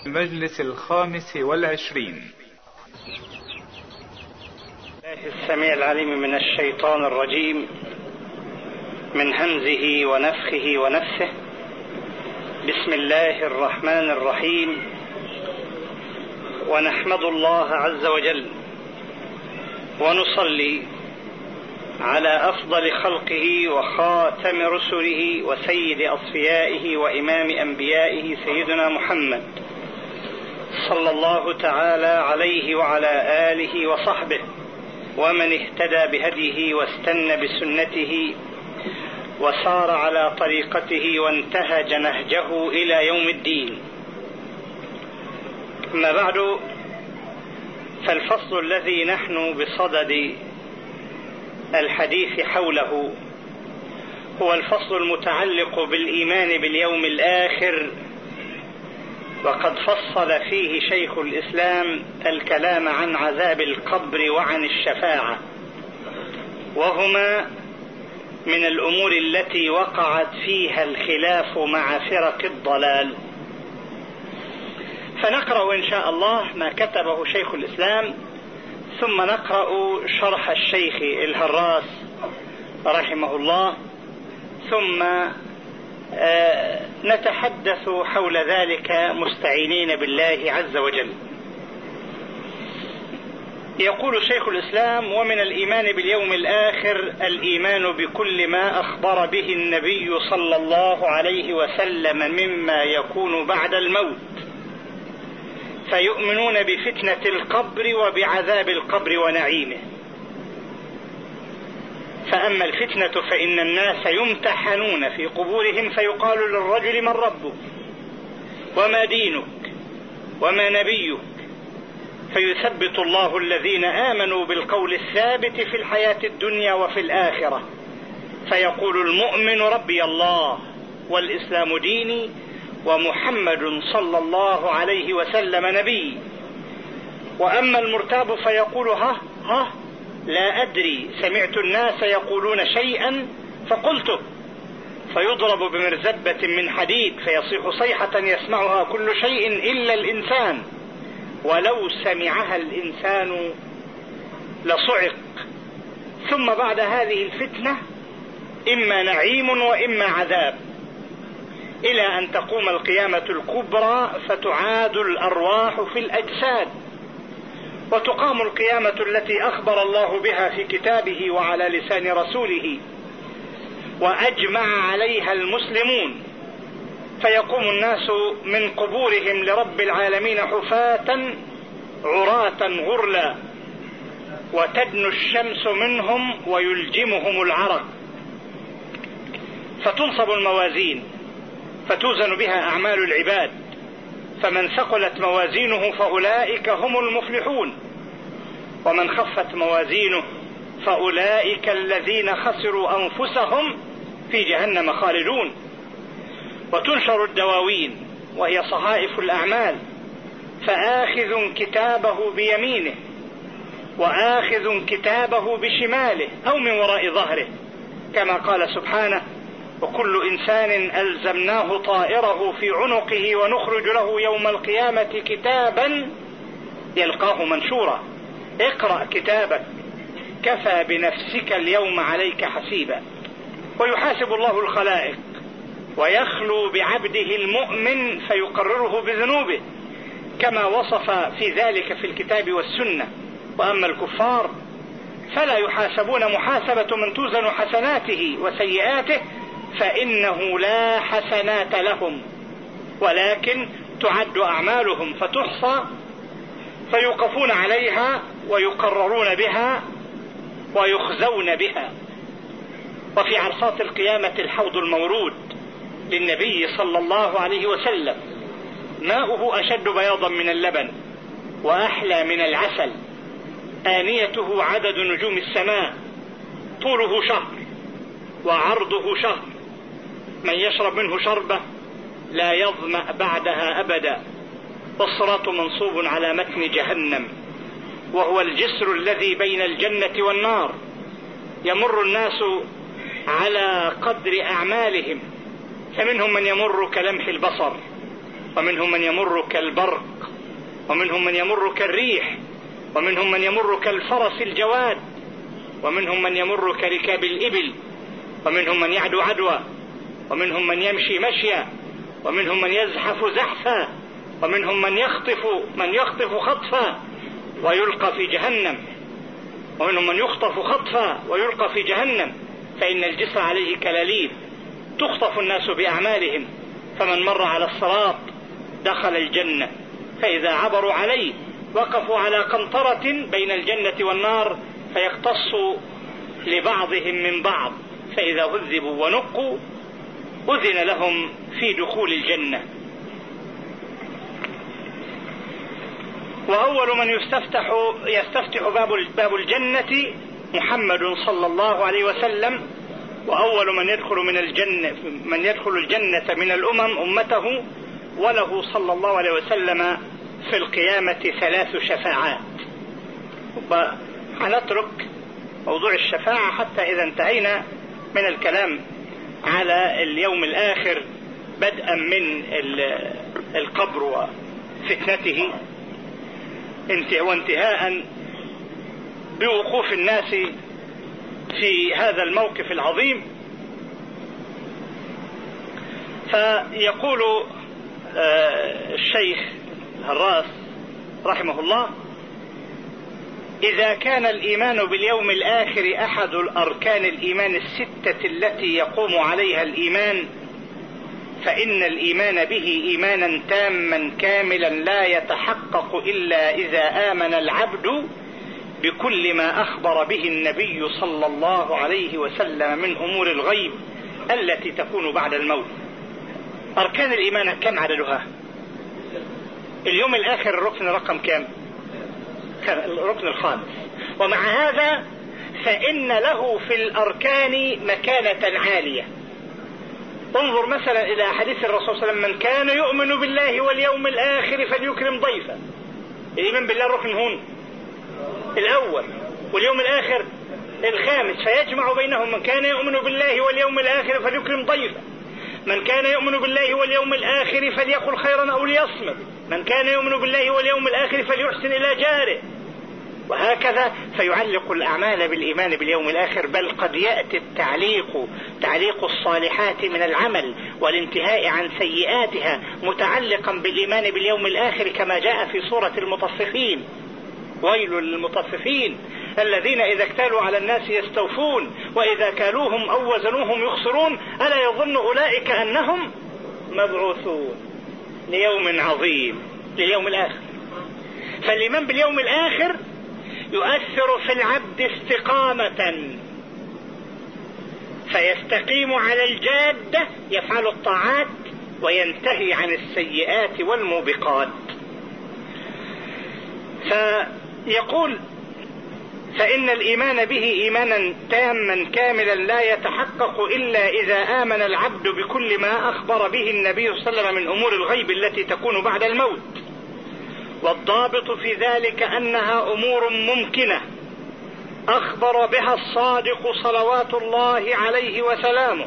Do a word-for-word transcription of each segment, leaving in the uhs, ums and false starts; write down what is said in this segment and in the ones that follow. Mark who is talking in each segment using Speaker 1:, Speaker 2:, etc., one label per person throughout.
Speaker 1: المجلس الخامس والعشرين.
Speaker 2: السميع العليم من الشيطان الرجيم، من همزه ونفخه ونفثه. بسم الله الرحمن الرحيم. ونحمد الله عز وجل ونصلي على أفضل خلقه وخاتم رسله وسيد أصفيائه وإمام أنبيائه سيدنا محمد صلى الله تعالى عليه وعلى آله وصحبه ومن اهتدى بهديه واستنى بسنته وسار على طريقته وانتهج نهجه إلى يوم الدين. أما بعد، فالفصل الذي نحن بصدد الحديث حوله هو الفصل المتعلق بالإيمان باليوم الآخر، وقد فصل فيه شيخ الإسلام الكلام عن عذاب القبر وعن الشفاعة، وهما من الأمور التي وقعت فيها الخلاف مع فرق الضلال. فنقرأ إن شاء الله ما كتبه شيخ الإسلام، ثم نقرأ شرح الشيخ الهراس رحمه الله، ثم آه نتحدث حول ذلك مستعينين بالله عز وجل. يقول شيخ الإسلام: ومن الإيمان باليوم الآخر الإيمان بكل ما أخبر به النبي صلى الله عليه وسلم مما يكون بعد الموت، فيؤمنون بفتنة القبر وبعذاب القبر ونعيمه. فأما الفتنة فإن الناس يمتحنون في قبورهم، فيقال للرجل: من ربك وما دينك وما نبيك، فيثبت الله الذين آمنوا بالقول الثابت في الحياة الدنيا وفي الآخرة، فيقول المؤمن: ربي الله والإسلام ديني ومحمد صلى الله عليه وسلم نبي. وأما المرتاب فيقول: ها ها لا أدري، سمعت الناس يقولون شيئا فقلته، فيضرب بمرزبة من حديد فيصيح صيحة يسمعها كل شيء إلا الإنسان، ولو سمعها الإنسان لصعق. ثم بعد هذه الفتنة إما نعيم وإما عذاب، إلى أن تقوم القيامة الكبرى فتعاد الأرواح في الأجساد، وتقام القيامة التي أخبر الله بها في كتابه وعلى لسان رسوله وأجمع عليها المسلمون، فيقوم الناس من قبورهم لرب العالمين حفاة عراة غرلا، وتدنو الشمس منهم ويلجمهم العرق، فتنصب الموازين فتوزن بها أعمال العباد، فمن ثقلت موازينه فأولئك هم المفلحون، ومن خفت موازينه فأولئك الذين خسروا أنفسهم في جهنم خالدون. وتنشر الدواوين وهي صحائف الأعمال، فآخذ كتابه بيمينه وآخذ كتابه بشماله أو من وراء ظهره، كما قال سبحانه: وكل إنسان ألزمناه طائره في عنقه ونخرج له يوم القيامة كتابا يلقاه منشورا. اقرأ كتابك كفى بنفسك اليوم عليك حسيبا. ويحاسب الله الخلائق ويخلو بعبده المؤمن فيقرره بذنوبه، كما وصف في ذلك في الكتاب والسنة. وأما الكفار فلا يحاسبون محاسبة من توزن حسناته وسيئاته، فإنه لا حسنات لهم، ولكن تعد أعمالهم فتحصى فيوقفون عليها ويقررون بها ويخزون بها. وفي عرصات القيامة الحوض المورود للنبي صلى الله عليه وسلم، ماؤه أشد بياضا من اللبن وأحلى من العسل، آنيته عدد نجوم السماء، طوله شهر وعرضه شهر، من يشرب منه شربة لا يظمأ بعدها أبدا. والصراط منصوب على متن جهنم، وهو الجسر الذي بين الجنة والنار، يمر الناس على قدر أعمالهم، فمنهم من يمر كلمح البصر، ومنهم من يمر كالبرق، ومنهم من يمر كالريح، ومنهم من يمر كالفرس الجواد، ومنهم من يمر كركاب الإبل، ومنهم من يعدو عدوى، ومنهم من يمشي مشيا، ومنهم من يزحف زحفا، ومنهم من يخطف من يخطف خطفا ويلقى في جهنم، ومنهم من يخطف خطفا ويلقى في جهنم. فإن الجسر عليه كلاليب، تخطف الناس بأعمالهم، فمن مر على الصراط دخل الجنة، فإذا عبروا عليه وقفوا على قنطرة بين الجنة والنار فيقتص لبعضهم من بعض، فإذا هذبوا ونقوا أذن لهم في دخول الجنة. وأول من يستفتح يستفتح باب الجنة محمد صلى الله عليه وسلم، وأول من يدخل من الجنة من يدخل الجنة من الأمم أمته، وله صلى الله عليه وسلم في القيامة ثلاث شفاعات. وهنترك موضوع الشفاعة حتى إذا انتهينا من الكلام على اليوم الآخر، بدءا من القبر وفتنته وانتهاء بوقوف الناس في هذا الموقف العظيم. فيقول الشيخ الراس رحمه الله: إذا كان الإيمان باليوم الآخر أحد الأركان الإيمان الستة التي يقوم عليها الإيمان، فإن الإيمان به إيمانا تاما كاملا لا يتحقق إلا إذا آمن العبد بكل ما أخبر به النبي صلى الله عليه وسلم من أمور الغيب التي تكون بعد الموت. أركان الإيمان كم عددها؟ اليوم الآخر الركن رقم كم؟ الركن الخامس. ومع هذا فإن له في الأركان مكانة عالية. انظر مثلا إلى حديث الرسول صلى الله عليه وسلم: من كان يؤمن بالله واليوم الآخر فليكرم ضيفه. الإيمان بالله الركن هون الأول، واليوم الآخر الخامس، فيجمع بينهم: من كان يؤمن بالله واليوم الآخر فليكرم ضيفه، من كان يؤمن بالله واليوم الآخر فليقل خيرا أو ليصمت، من كان يؤمن بالله واليوم الآخر فليحسن إلى جاره، وهكذا. فيعلق الأعمال بالإيمان باليوم الآخر، بل قد يأتي التعليق تعليق الصالحات من العمل والانتهاء عن سيئاتها متعلقا بالإيمان باليوم الآخر، كما جاء في سورة المطففين: ويل للمطففين الذين إذا اكتالوا على الناس يستوفون وإذا كالوهم أو وزنوهم يخسرون ألا يظن أولئك أنهم مبعوثون ليوم عظيم، لليوم الآخر. فالإيمان باليوم الآخر يؤثر في العبد استقامة، فيستقيم على الجادة، يفعل الطاعات وينتهي عن السيئات والموبقات. فيقول: فإن الإيمان به إيمانا تاما كاملا لا يتحقق إلا إذا آمن العبد بكل ما أخبر به النبي صلى الله عليه وسلم من أمور الغيب التي تكون بعد الموت. والضابط في ذلك أنها أمور ممكنة أخبر بها الصادق صلوات الله عليه وسلامه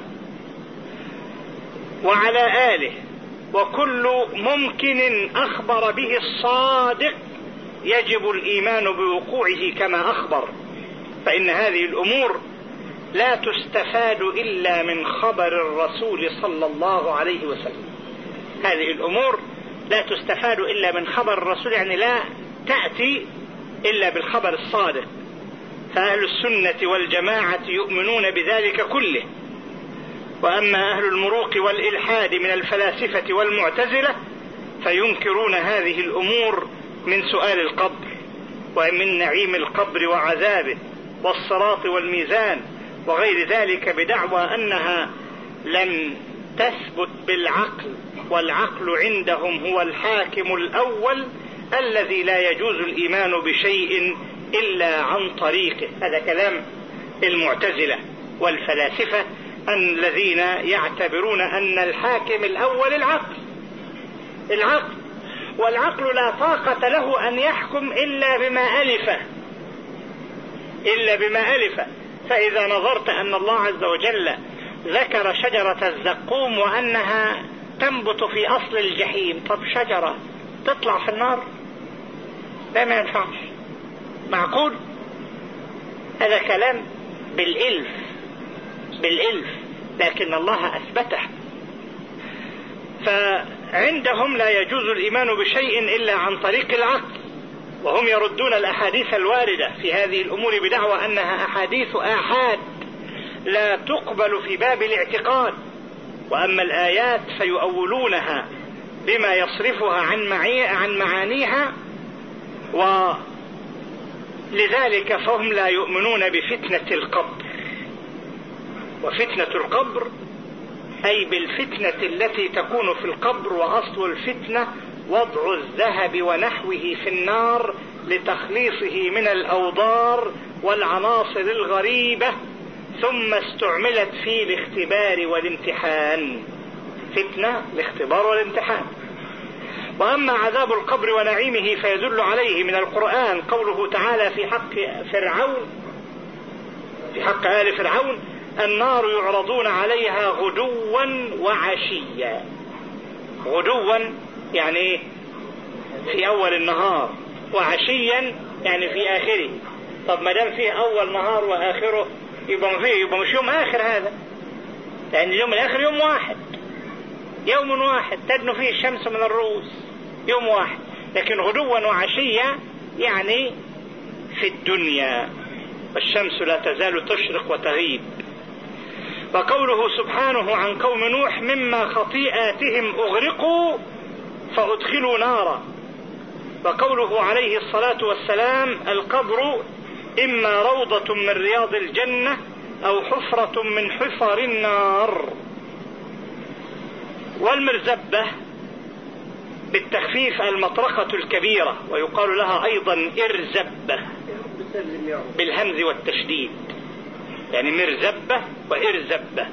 Speaker 2: وعلى آله، وكل ممكن أخبر به الصادق يجب الإيمان بوقوعه كما أخبر، فإن هذه الأمور لا تستفاد إلا من خبر الرسول صلى الله عليه وسلم. هذه الأمور لا تستفاد إلا من خبر الرسول، يعني لا تأتي إلا بالخبر الصادق. فأهل السنة والجماعة يؤمنون بذلك كله. وأما أهل المروق والإلحاد من الفلاسفة والمعتزلة فينكرون هذه الأمور من سؤال القبر ومن نعيم القبر وعذابه والصراط والميزان وغير ذلك، بدعوى أنها لم تثبت بالعقل، والعقل عندهم هو الحاكم الأول الذي لا يجوز الإيمان بشيء إلا عن طريقه. هذا كلام المعتزلة والفلاسفة الذين يعتبرون أن الحاكم الأول العقل العقل والعقل لا طاقة له أن يحكم إلا بما ألفه إلا بما ألفه. فإذا نظرت أن الله عز وجل ذكر شجرة الزقوم وأنها تنبت في أصل الجحيم. طب شجرة تطلع في النار؟ لا، ما ينفعش. معقول؟ هذا كلام بالإلف بالإلف، لكن الله أثبته. فعندهم لا يجوز الإيمان بشيء إلا عن طريق العقل، وهم يردون الأحاديث الواردة في هذه الأمور بدعوى أنها أحاديث آحاد لا تقبل في باب الاعتقاد. وأما الآيات فيؤولونها بما يصرفها عن, عن معانيها، ولذلك فهم لا يؤمنون بفتنة القبر. وفتنة القبر أي بالفتنة التي تكون في القبر، وأصل الفتنة وضع الذهب ونحوه في النار لتخليصه من الأوضار والعناصر الغريبة، ثم استعملت في الاختبار والامتحان. فتنة الاختبار والامتحان. وأما عذاب القبر ونعيمه فيدل عليه من القرآن قوله تعالى في حق فرعون في حق آل فرعون: النار يعرضون عليها غدوا وعشيا. غدوا يعني في أول النهار، وعشيا يعني في آخره. طب ما دام فيه أول نهار وآخره يبقى فيه يبقى مش يوم آخر هذا، لأن اليوم الآخر يوم واحد، يوم واحد تدنو فيه الشمس من الرؤوس، يوم واحد. لكن غدوا وعشيا يعني في الدنيا، والشمس لا تزال تشرق وتغيب. وقوله سبحانه عن قوم نوح: مما خطيئاتهم أغرقوا فأدخلوا نارا. وقوله عليه الصلاة والسلام: القبر إما روضة من رياض الجنة أو حفرة من حفر النار. والمرزبة بالتخفيف المطرقة الكبيرة، ويقال لها أيضا إرزبة بالهمز والتشديد، يعني مرزبة وإرزبة.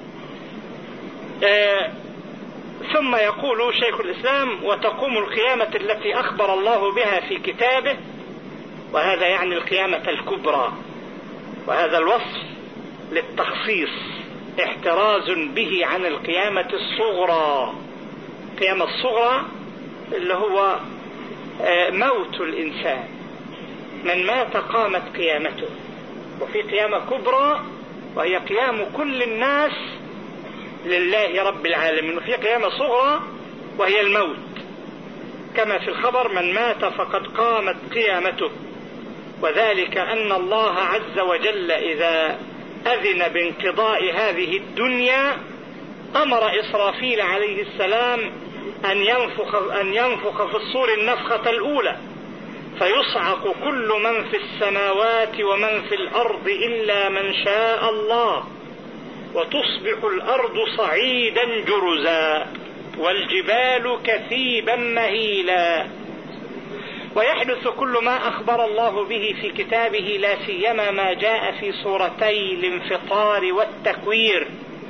Speaker 2: آه ثم يقول شيخ الإسلام: وتقوم القيامة التي أخبر الله بها في كتابه، وهذا يعني القيامة الكبرى. وهذا الوصف للتخصيص احتراز به عن القيامة الصغرى. القيامة الصغرى اللي هو موت الإنسان، من مات قامت قيامته. وفي قيامة كبرى وهي قيام كل الناس لله رب العالمين. وفي قيامة صغرى وهي الموت، كما في الخبر: من مات فقد قامت قيامته. وذلك أن الله عز وجل إذا أذن بانقضاء هذه الدنيا أمر إسرافيل عليه السلام أن ينفخ, أن ينفخ في الصور النفخة الأولى، فيصعق كل من في السماوات ومن في الأرض إلا من شاء الله، وتصبح الأرض صعيدا جرزا والجبال كثيبا مهيلا. ويحدث كل ما أخبر الله به في كتابه، لا سيما ما جاء في سورتي الانفطار والتكوير.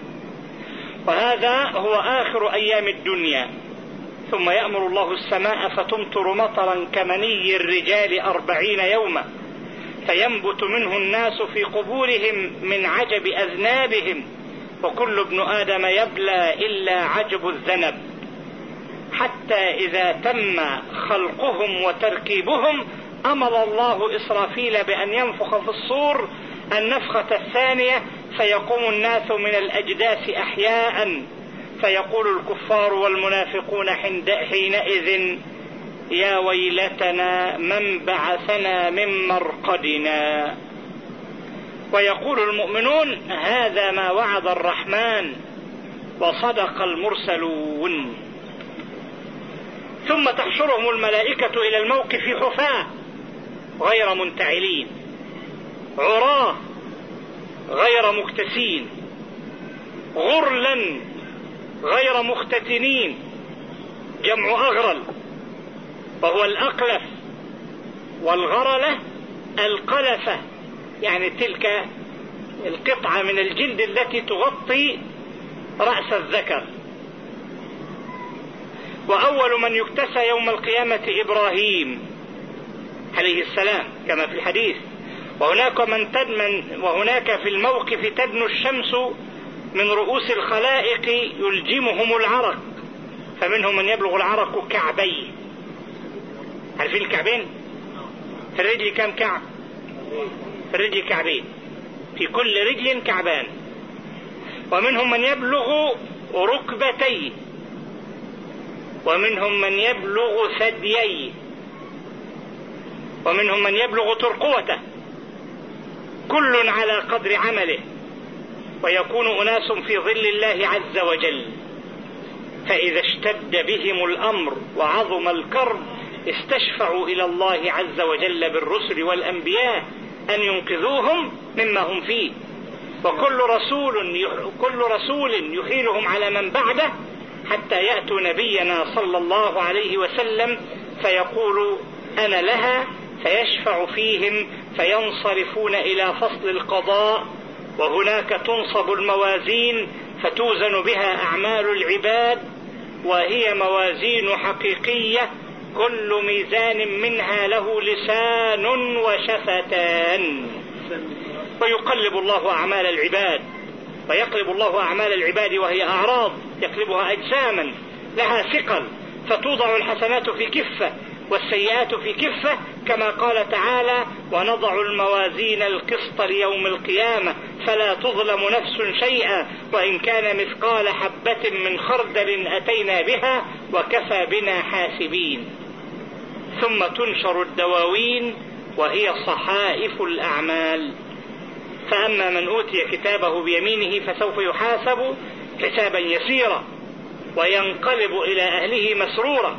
Speaker 2: وهذا هو آخر أيام الدنيا. ثم يأمر الله السماء فتمطر مطرا كمني الرجال أربعين يوما، فينبت منه الناس في قبورهم من عجب أذنابهم، وكل ابن آدم يبلى إلا عجب الذنب، حتى إذا تم خلقهم وتركيبهم أمر الله إسرافيل بأن ينفخ في الصور النفخة الثانية، فيقوم الناس من الأجداث أحياء، فيقول الكفار والمنافقون حينئذ: يا ويلتنا من بعثنا من مرقدنا. ويقول المؤمنون: هذا ما وعد الرحمن وصدق المرسلون. ثم تحشرهم الملائكة إلى الموقف حفاة غير منتعلين، عراة غير مكتسين، غرلا غير مختتنين، جمع أغرل، وهو الأقلف، والغرلة القلفة، يعني تلك القطعة من الجلد التي تغطي رأس الذكر. وأول من يكتسى يوم القيامة إبراهيم عليه السلام كما في الحديث: وهناك من تدمن وهناك في الموقف تدنو الشمس من رؤوس الخلائق يلجمهم العرق، فمنهم من يبلغ العرق كعبيه. عارفين الكعبين؟ في الرجل كم كعب؟ في الرجل كعبين، في كل رجل كعبان. ومنهم من يبلغ ركبتيه، ومنهم من يبلغ ثدييه، ومنهم من يبلغ ترقوته، كل على قدر عمله. ويكون أناس في ظل الله عز وجل، فإذا اشتد بهم الأمر وعظم الكرب استشفعوا إلى الله عز وجل بالرسل والأنبياء أن ينقذوهم مما هم فيه. وكل رسول كل رسول يحيلهم على من بعده حتى يأتوا نبينا صلى الله عليه وسلم فيقول أنا لها، فيشفع فيهم فينصرفون إلى فصل القضاء، وهناك تنصب الموازين فتوزن بها أعمال العباد، وهي موازين حقيقية كل ميزان منها له لسان وشفتان. ويقلب الله أعمال العباد، ويقلب الله أعمال العباد وهي أعراض يقلبها أجساما لها ثقل، فتوضع الحسنات في كفة والسيئات في كفة، كما قال تعالى ونضع الموازين القسط ليوم القيامة فلا تظلم نفس شيئا وإن كان مثقال حبة من خردل أتينا بها وكفى بنا حاسبين. ثم تنشر الدواوين وهي صحائف الأعمال. فأما من أوتي كتابه بيمينه فسوف يحاسب حسابا يسيرا وينقلب إلى أهله مسرورا.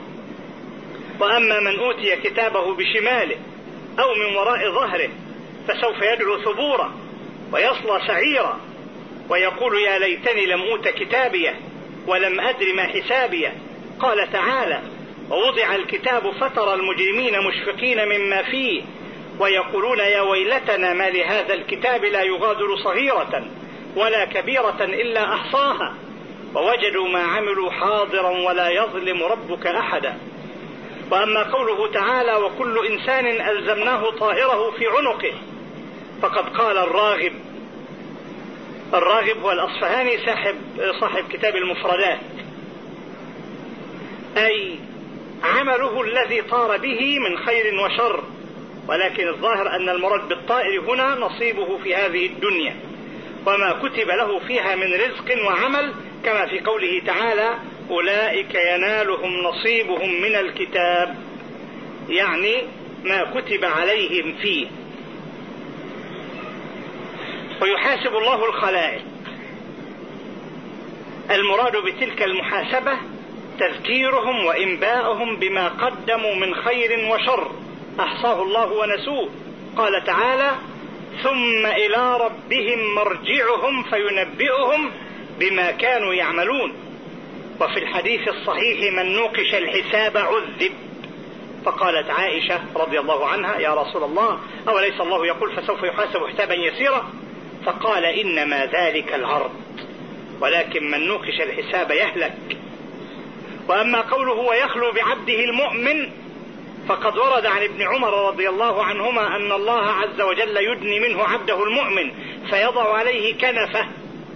Speaker 2: وأما من أوتي كتابه بشماله أو من وراء ظهره فسوف يدعو ثبورا ويصلى سعيرا ويقول يا ليتني لم أوت كتابيه ولم أدر ما حسابيه. قال تعالى ووضع الكتاب فترى المجرمين مشفقين مما فيه ويقولون يا ويلتنا ما لهذا الكتاب لا يغادر صغيرة ولا كبيرة إلا أحصاها ووجدوا ما عملوا حاضرا ولا يظلم ربك أحدا. وأما قوله تعالى وكل إنسان ألزمناه طائره في عنقه، فقد قال الراغب الراغب هو الأصفهاني صاحب, صاحب كتاب المفردات، أي عمله الذي طار به من خير وشر، ولكن الظاهر أن المراد بالطائر هنا نصيبه في هذه الدنيا وما كتب له فيها من رزق وعمل، كما في قوله تعالى أولئك ينالهم نصيبهم من الكتاب، يعني ما كتب عليهم فيه. ويحاسب الله الخلائق. المراد بتلك المحاسبة تذكيرهم وإنباؤهم بما قدموا من خير وشر أحصاه الله ونسوه. قال تعالى ثم إلى ربهم مرجعهم فينبئهم بما كانوا يعملون. وفي الحديث الصحيح من نوقش الحساب عذب. فقالت عائشة رضي الله عنها يا رسول الله أوليس الله يقول فسوف يحاسب حسابا يسيرا؟ فقال إنما ذلك العرض، ولكن من نوقش الحساب يهلك. وأما قوله ويخلو بعبده المؤمن فقد ورد عن ابن عمر رضي الله عنهما أن الله عز وجل يدني منه عبده المؤمن فيضع عليه كنفه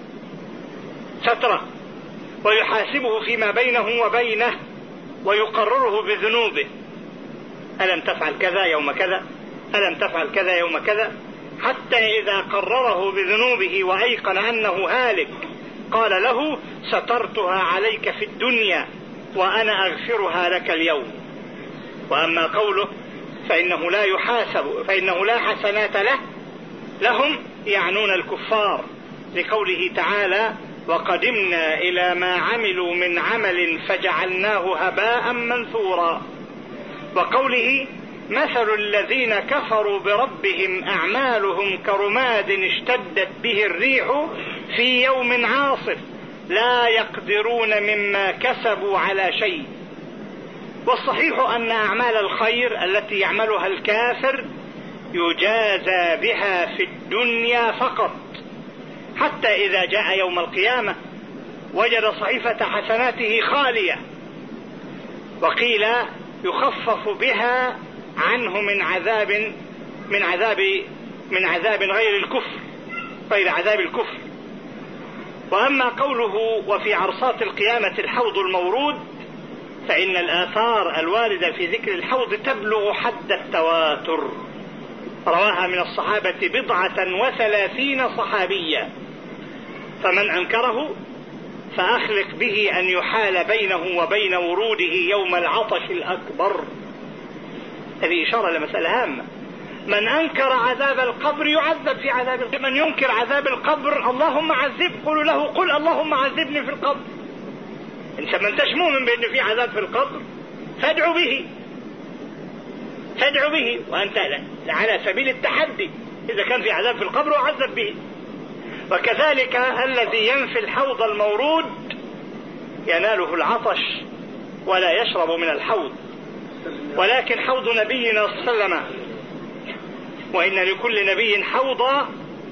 Speaker 2: سترة ويحاسبه فيما بينه وبينه ويقرره بذنوبه، ألم تفعل كذا يوم كذا، ألم تفعل كذا يوم كذا، حتى إذا قرره بذنوبه وأيقن أنه هالك قال له سترتها عليك في الدنيا وأنا أغفرها لك اليوم. وأما قوله فإنه لا يحاسب فإنه لا حسنات له لهم يعنون الكفار، لقوله تعالى وقدمنا إلى ما عملوا من عمل فجعلناه هباء منثورا. وقوله مثل الذين كفروا بربهم أعمالهم كرماد اشتدت به الريح في يوم عاصف لا يقدرون مما كسبوا على شيء. والصحيح أن أعمال الخير التي يعملها الكافر يجازى بها في الدنيا فقط، حتى إذا جاء يوم القيامة وجد صحيفة حسناته خالية وقيل يخفف بها عنه من عذاب من عذاب من عذاب غير الكفر غير عذاب الكفر. وأما قوله وفي عرصات القيامة الحوض المورود فإن الآثار الواردة في ذكر الحوض تبلغ حد التواتر، رواها من الصحابة بضعة وثلاثين صحابيا، فمن أنكره فأخلق به أن يحال بينه وبين وروده يوم العطش الأكبر. هذه إشارة لمسألة هامة. من أنكر عذاب القبر يعذب في عذاب القبر. من ينكر عذاب القبر اللهم عذب، قل له قل اللهم عذبني في القبر. انت ما انتش مؤمن بأن في عذاب في القبر فادعو به، فادعو به وأنت على سبيل التحدي. إذا كان في عذاب في القبر وعذب به. وكذلك الذي ينفي الحوض المورود يناله العطش ولا يشرب من الحوض، ولكن حوض نبينا صلى الله عليه وسلم، وإن لكل نبي حوضا،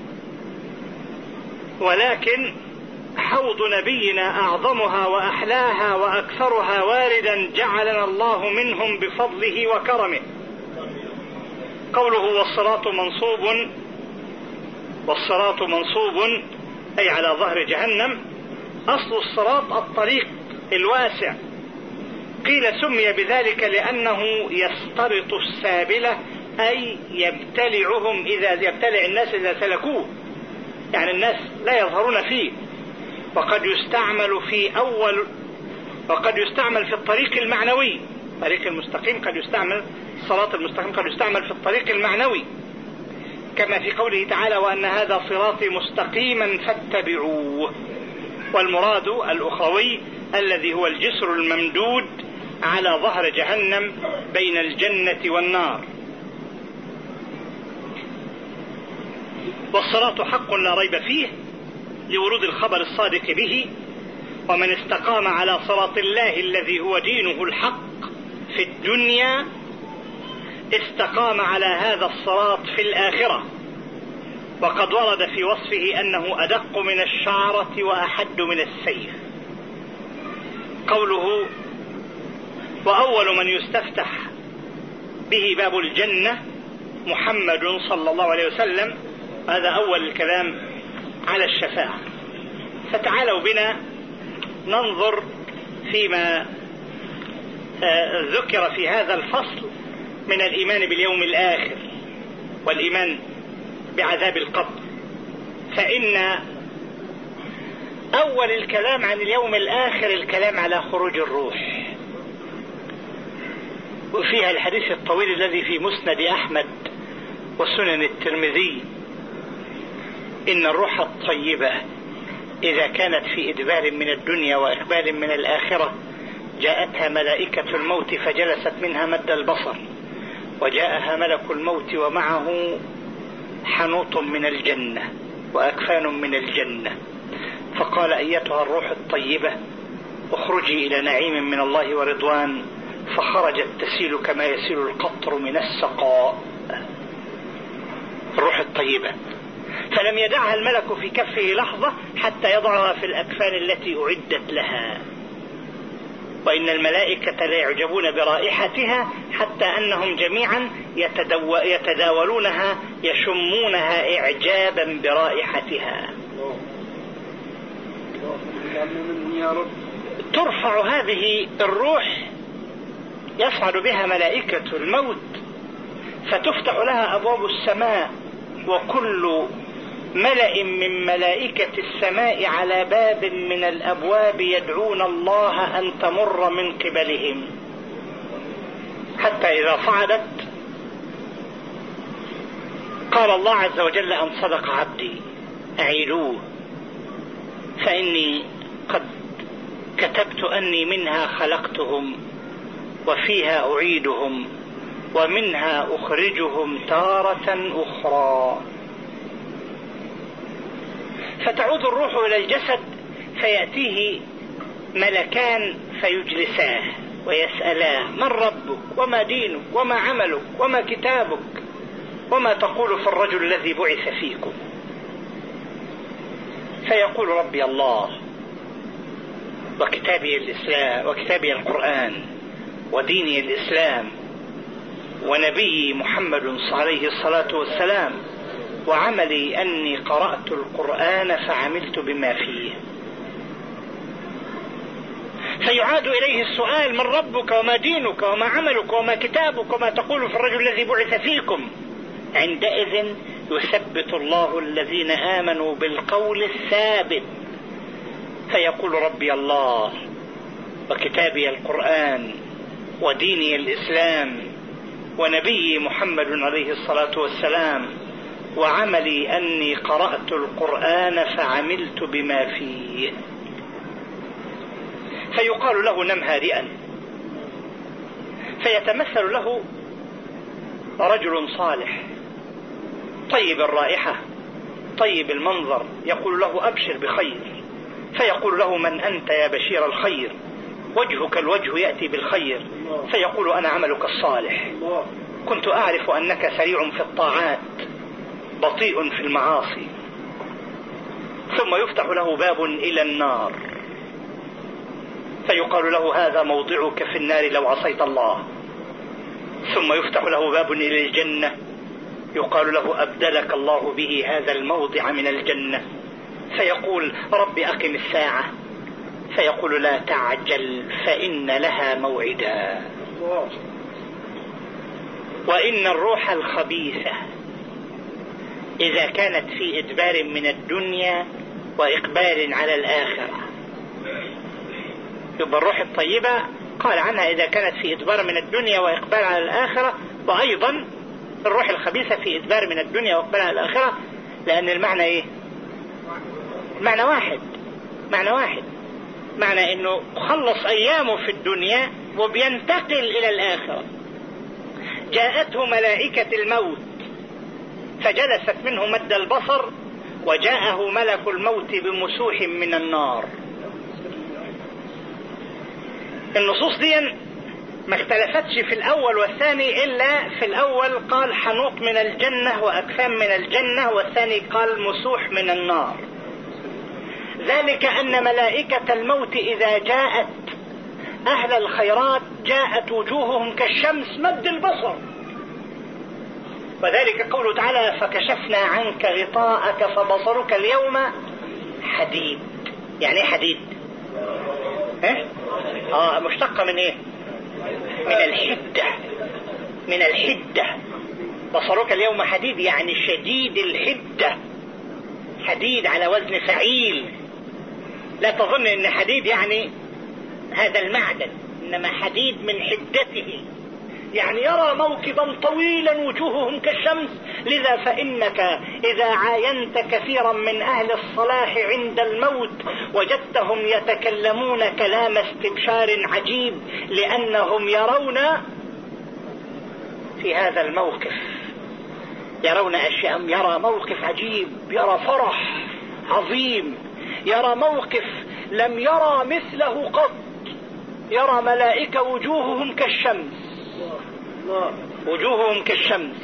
Speaker 2: ولكن حوض نبينا أعظمها وأحلاها وأكثرها واردا جعلنا الله منهم بفضله وكرمه. قوله والصراط منصوب، والصراط منصوب أي على ظهر جهنم. أصل الصراط الطريق الواسع، قيل سمي بذلك لأنه يسترط السابلة، أي يبتلعهم إذا يبتلع الناس إذا سلكوه، يعني الناس لا يظهرون فيه. وقد يستعمل في أول وقد يستعمل في الطريق المعنوي، الطريق المستقيم قد يستعمل، الصراط المستقيم قد يستعمل في الطريق المعنوي، كما في قوله تعالى وأن هذا صراطي مستقيما فاتبعوه. والمراد الأخروي الذي هو الجسر الممدود على ظهر جهنم بين الجنة والنار. والصراط حق لا ريب فيه لورود الخبر الصادق به، ومن استقام على صراط الله الذي هو دينه الحق في الدنيا استقام على هذا الصراط في الآخرة. وقد ورد في وصفه أنه أدق من الشعرة وأحد من السيف. قوله وأول من يستفتح به باب الجنة محمد صلى الله عليه وسلم، هذا أول الكلام على الشفاعة. فتعالوا بنا ننظر فيما ذكر في هذا الفصل من الإيمان باليوم الآخر والإيمان بعذاب القبر. فإن أول الكلام عن اليوم الآخر الكلام على خروج الروح، وفيها الحديث الطويل الذي في مسند أحمد وسنن الترمذي: إن الروح الطيبة إذا كانت في إدبار من الدنيا وإقبال من الآخرة جاءتها ملائكة الموت فجلست منها مد البصر، وجاءها ملك الموت ومعه حنوط من الجنة وأكفان من الجنة، فقال أيتها الروح الطيبة اخرجي إلى نعيم من الله ورضوان، فخرجت تسيل كما يسيل القطر من السقاء. الروح الطيبة، فلم يدعها الملك في كفه لحظة حتى يضعها في الأكفان التي أعدت لها. وإن الملائكة لا يعجبون برائحتها حتى أنهم جميعا يتدو... يتداولونها يشمونها إعجابا برائحتها. ترفع هذه الروح، يصعد بها ملائكة الموت، فتفتح لها أبواب السماء، وكل ملأ من ملائكة السماء على باب من الأبواب يدعون الله أن تمر من قبلهم، حتى إذا صعدت قال الله عز وجل أن صدق عبدي أعيدوه، فإني قد كتبت أني منها خلقتهم وفيها أعيدهم ومنها أخرجهم تارة أخرى. فتعود الروح إلى الجسد فيأتيه ملكان فيجلساه ويسألاه: من ربك وما دينك وما عملك وما كتابك وما تقول في الرجل الذي بعث فيكم؟ فيقول: ربي الله وكتابي الإسلام وكتابي القرآن وديني الإسلام ونبي محمد عليه الصلاة والسلام، وعملي أني قرأت القرآن فعملت بما فيه. فيعاد إليه السؤال: من ربك وما دينك وما عملك وما كتابك وما تقول في الرجل الذي بعث فيكم. عندئذ يثبت الله الذين آمنوا بالقول الثابت، فيقول: ربي الله وكتابي القرآن وديني الإسلام ونبي محمد عليه الصلاة والسلام، وعملي أني قرأت القرآن فعملت بما فيه. فيقال له: نم هادئا. فيتمثل له رجل صالح طيب الرائحة طيب المنظر، يقول له: أبشر بخير. فيقول له: من أنت يا بشير الخير؟ وجهك الوجه يأتي بالخير. فيقول: أنا عملك الصالح، كنت أعرف أنك سريع في الطاعات بطيء في المعاصي. ثم يفتح له باب إلى النار، فيقال له: هذا موضعك في النار لو عصيت الله. ثم يفتح له باب إلى الجنة، يقال له: أبدلك الله به هذا الموضع من الجنة. فيقول: رب أقم الساعة. فيقول: لا تعجل فإن لها موعدا. وإن الروح الخبيثة إذا كانت في إدبار من الدنيا وإقبال على الآخرة، يبقى الروح الطيبة قال عنها إذا كانت في إدبار من الدنيا وإقبال على الآخرة، وأيضا الروح الخبيثة في إدبار من الدنيا وإقبال على الآخرة، لأن المعنى إيه؟ معنى واحد معنى واحد معنى إنه خلص أيامه في الدنيا وبينتقل إلى الآخرة. جاءته ملائكة الموت فجلست منه مد البصر، وجاءه ملك الموت بمسوح من النار. النصوص دي ما اختلفتش في الأول والثاني، إلا في الأول قال حنوط من الجنة وأكفان من الجنة، والثاني قال مسوح من النار. ذلك أن ملائكة الموت إذا جاءت أهل الخيرات جاءت وجوههم كالشمس مد البصر، وذلك قوله تعالى: فكشفنا عنك غطاءك فبصرك اليوم حديد. يعني ايه حديد؟ اه, آه مشتقة من ايه؟ من الحدة من الحدة بصرك اليوم حديد، يعني شديد الحدة، حديد على وزن فعيل. لا تظن ان حديد يعني هذا المعدن، انما حديد من حدته، يعني يرى موكبا طويلا وجوههم كالشمس. لذا فإنك إذا عاينت كثيرا من أهل الصلاح عند الموت وجدتهم يتكلمون كلام استبشار عجيب، لأنهم يرون في هذا الموقف يرون أشياء، يرى موقف عجيب، يرى فرح عظيم، يرى موقف لم يرى مثله قط، يرى ملائكة وجوههم كالشمس وجوههم كالشمس.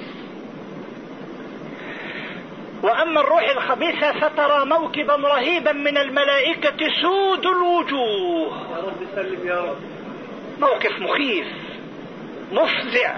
Speaker 2: وأما الروح الخبيثة فترى موكبا رهيبا من الملائكة سود الوجوه،
Speaker 3: يا رب سلم يا رب،
Speaker 2: موقف مخيف مفزع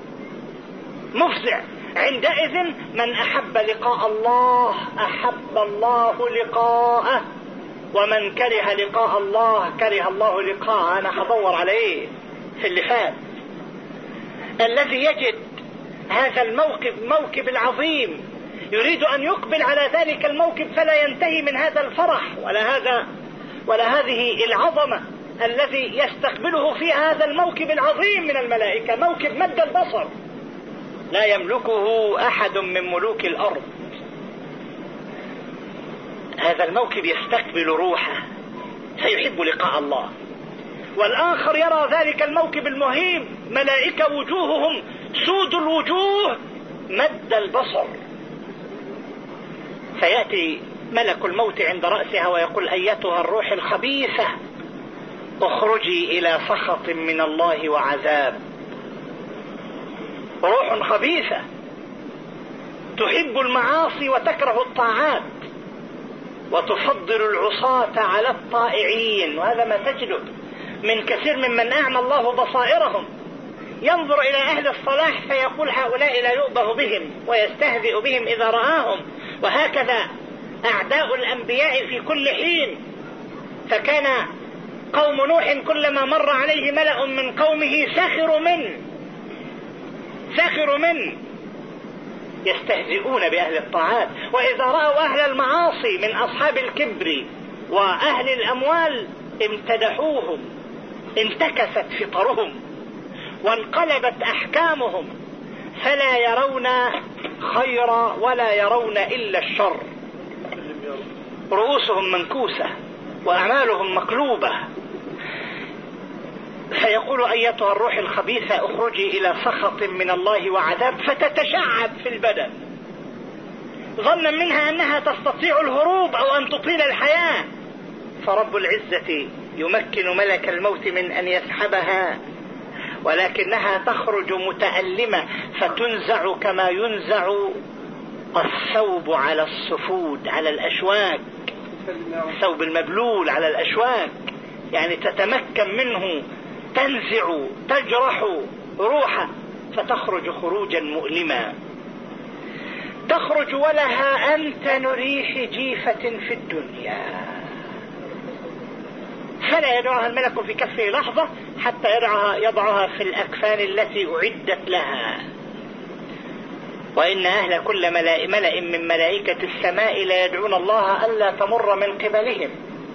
Speaker 2: مفزع. عندئذ من أحب لقاء الله أحب الله لقاءه، ومن كره لقاء الله كره الله لقاءه. أنا هدور عليه في اللي فات. الذي يجد هذا الموكب موكب العظيم يريد أن يقبل على ذلك الموكب فلا ينتهي من هذا الفرح ولا هذا ولا هذه العظمة الذي يستقبله في هذا الموكب العظيم من الملائكة، موكب مد البصر لا يملكه أحد من ملوك الأرض. هذا الموكب يستقبل روحه فيحب لقاء الله. والآخر يرى ذلك الموكب المهيب، ملائكة وجوههم سود الوجوه مد البصر، فيأتي ملك الموت عند رأسها ويقول: أيتها الروح الخبيثة اخرجي إلى سخط من الله وعذاب. روح خبيثة تحب المعاصي وتكره الطاعات وتفضل العصاة على الطائعين، وهذا ما تجده من كثير ممن أعمى الله بصائرهم، ينظر إلى أهل الصلاح فيقول: هؤلاء لا يؤبه بهم، ويستهزئ بهم إذا رآهم. وهكذا أعداء الأنبياء في كل حين. فكان قوم نوح كلما مر عليه ملأ من قومه سخروا منه سخروا منه يستهزئون بأهل الطاعات. وإذا رأوا أهل المعاصي من أصحاب الكبر وأهل الأموال امتدحوهم، انتكست فطرهم وانقلبت أحكامهم، فلا يرون خيرا ولا يرون إلا الشر، رؤوسهم منكوسة وأعمالهم مقلوبة. فيقول أيتها الروح الخبيثة اخرجي إلى سخط من الله وعذاب، فتتشعب في البدن ظنا منها أنها تستطيع الهروب أو أن تطيل الحياة، فرب العزة يمكن ملك الموت من أن يسحبها، ولكنها تخرج متألمة فتنزع كما ينزع الثوب على الصفود على الأشواك، الثوب المبلول على الأشواك، يعني تتمكن منه، تنزع تجرح روحه فتخرج خروجا مؤلما. تخرج ولها أنتن ريح جيفة في الدنيا، فلا يدعها الملك في كفه لحظة حتى يضعها, يضعها في الأكفان التي أعدت لها. وإن أهل كل ملأ, ملأ من ملائكة السماء لا يدعون الله ألا تمر من قبلهم،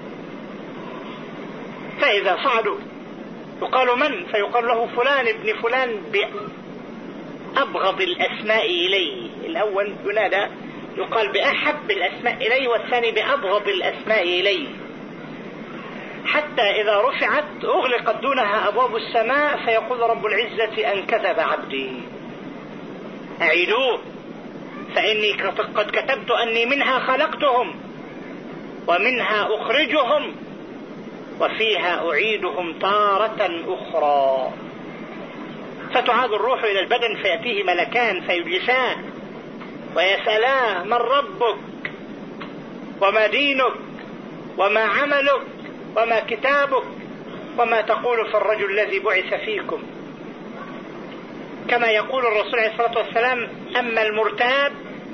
Speaker 2: فإذا صعدوا يقال من؟ فيقال له فلان ابن فلان بأبغض الأسماء إليه. الأول ينادى يقال بأحب الأسماء إليه، والثاني بأبغض الأسماء إليه، حتى إذا رفعت أغلقت دونها أبواب السماء فيقول رب العزة أن كذب عبدي أعيدوه، فإني قد كتبت أني منها خلقتهم ومنها أخرجهم وفيها أعيدهم تارة أخرى. فتعاد الروح إلى البدن فيأتيه ملكان فيجلساه ويسألاه من ربك وما دينك وما عملك وما كتابك وما تقول في الرجل الذي بعث فيكم. كما يقول الرسول عليه الصلاة والسلام أما المرتاب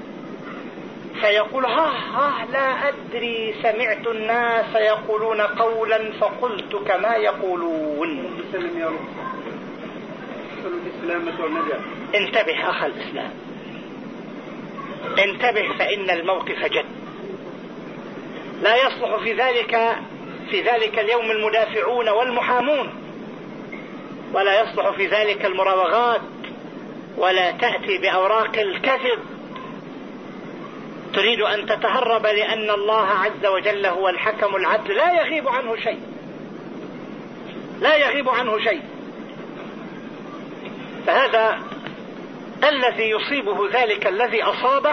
Speaker 2: فيقول ها ها لا أدري سمعت الناس يقولون قولا فقلت كما يقولون. انتبه أخ الإسلام، انتبه فإن الموقف جد. لا يصلح في ذلك في ذلك اليوم المدافعون والمحامون، ولا يصلح في ذلك المراوغات، ولا تأتي بأوراق الكذب تريد أن تتهرب، لأن الله عز وجل هو الحكم العدل لا يغيب عنه شيء، لا يغيب عنه شيء. فهذا الذي يصيبه ذلك الذي أصابه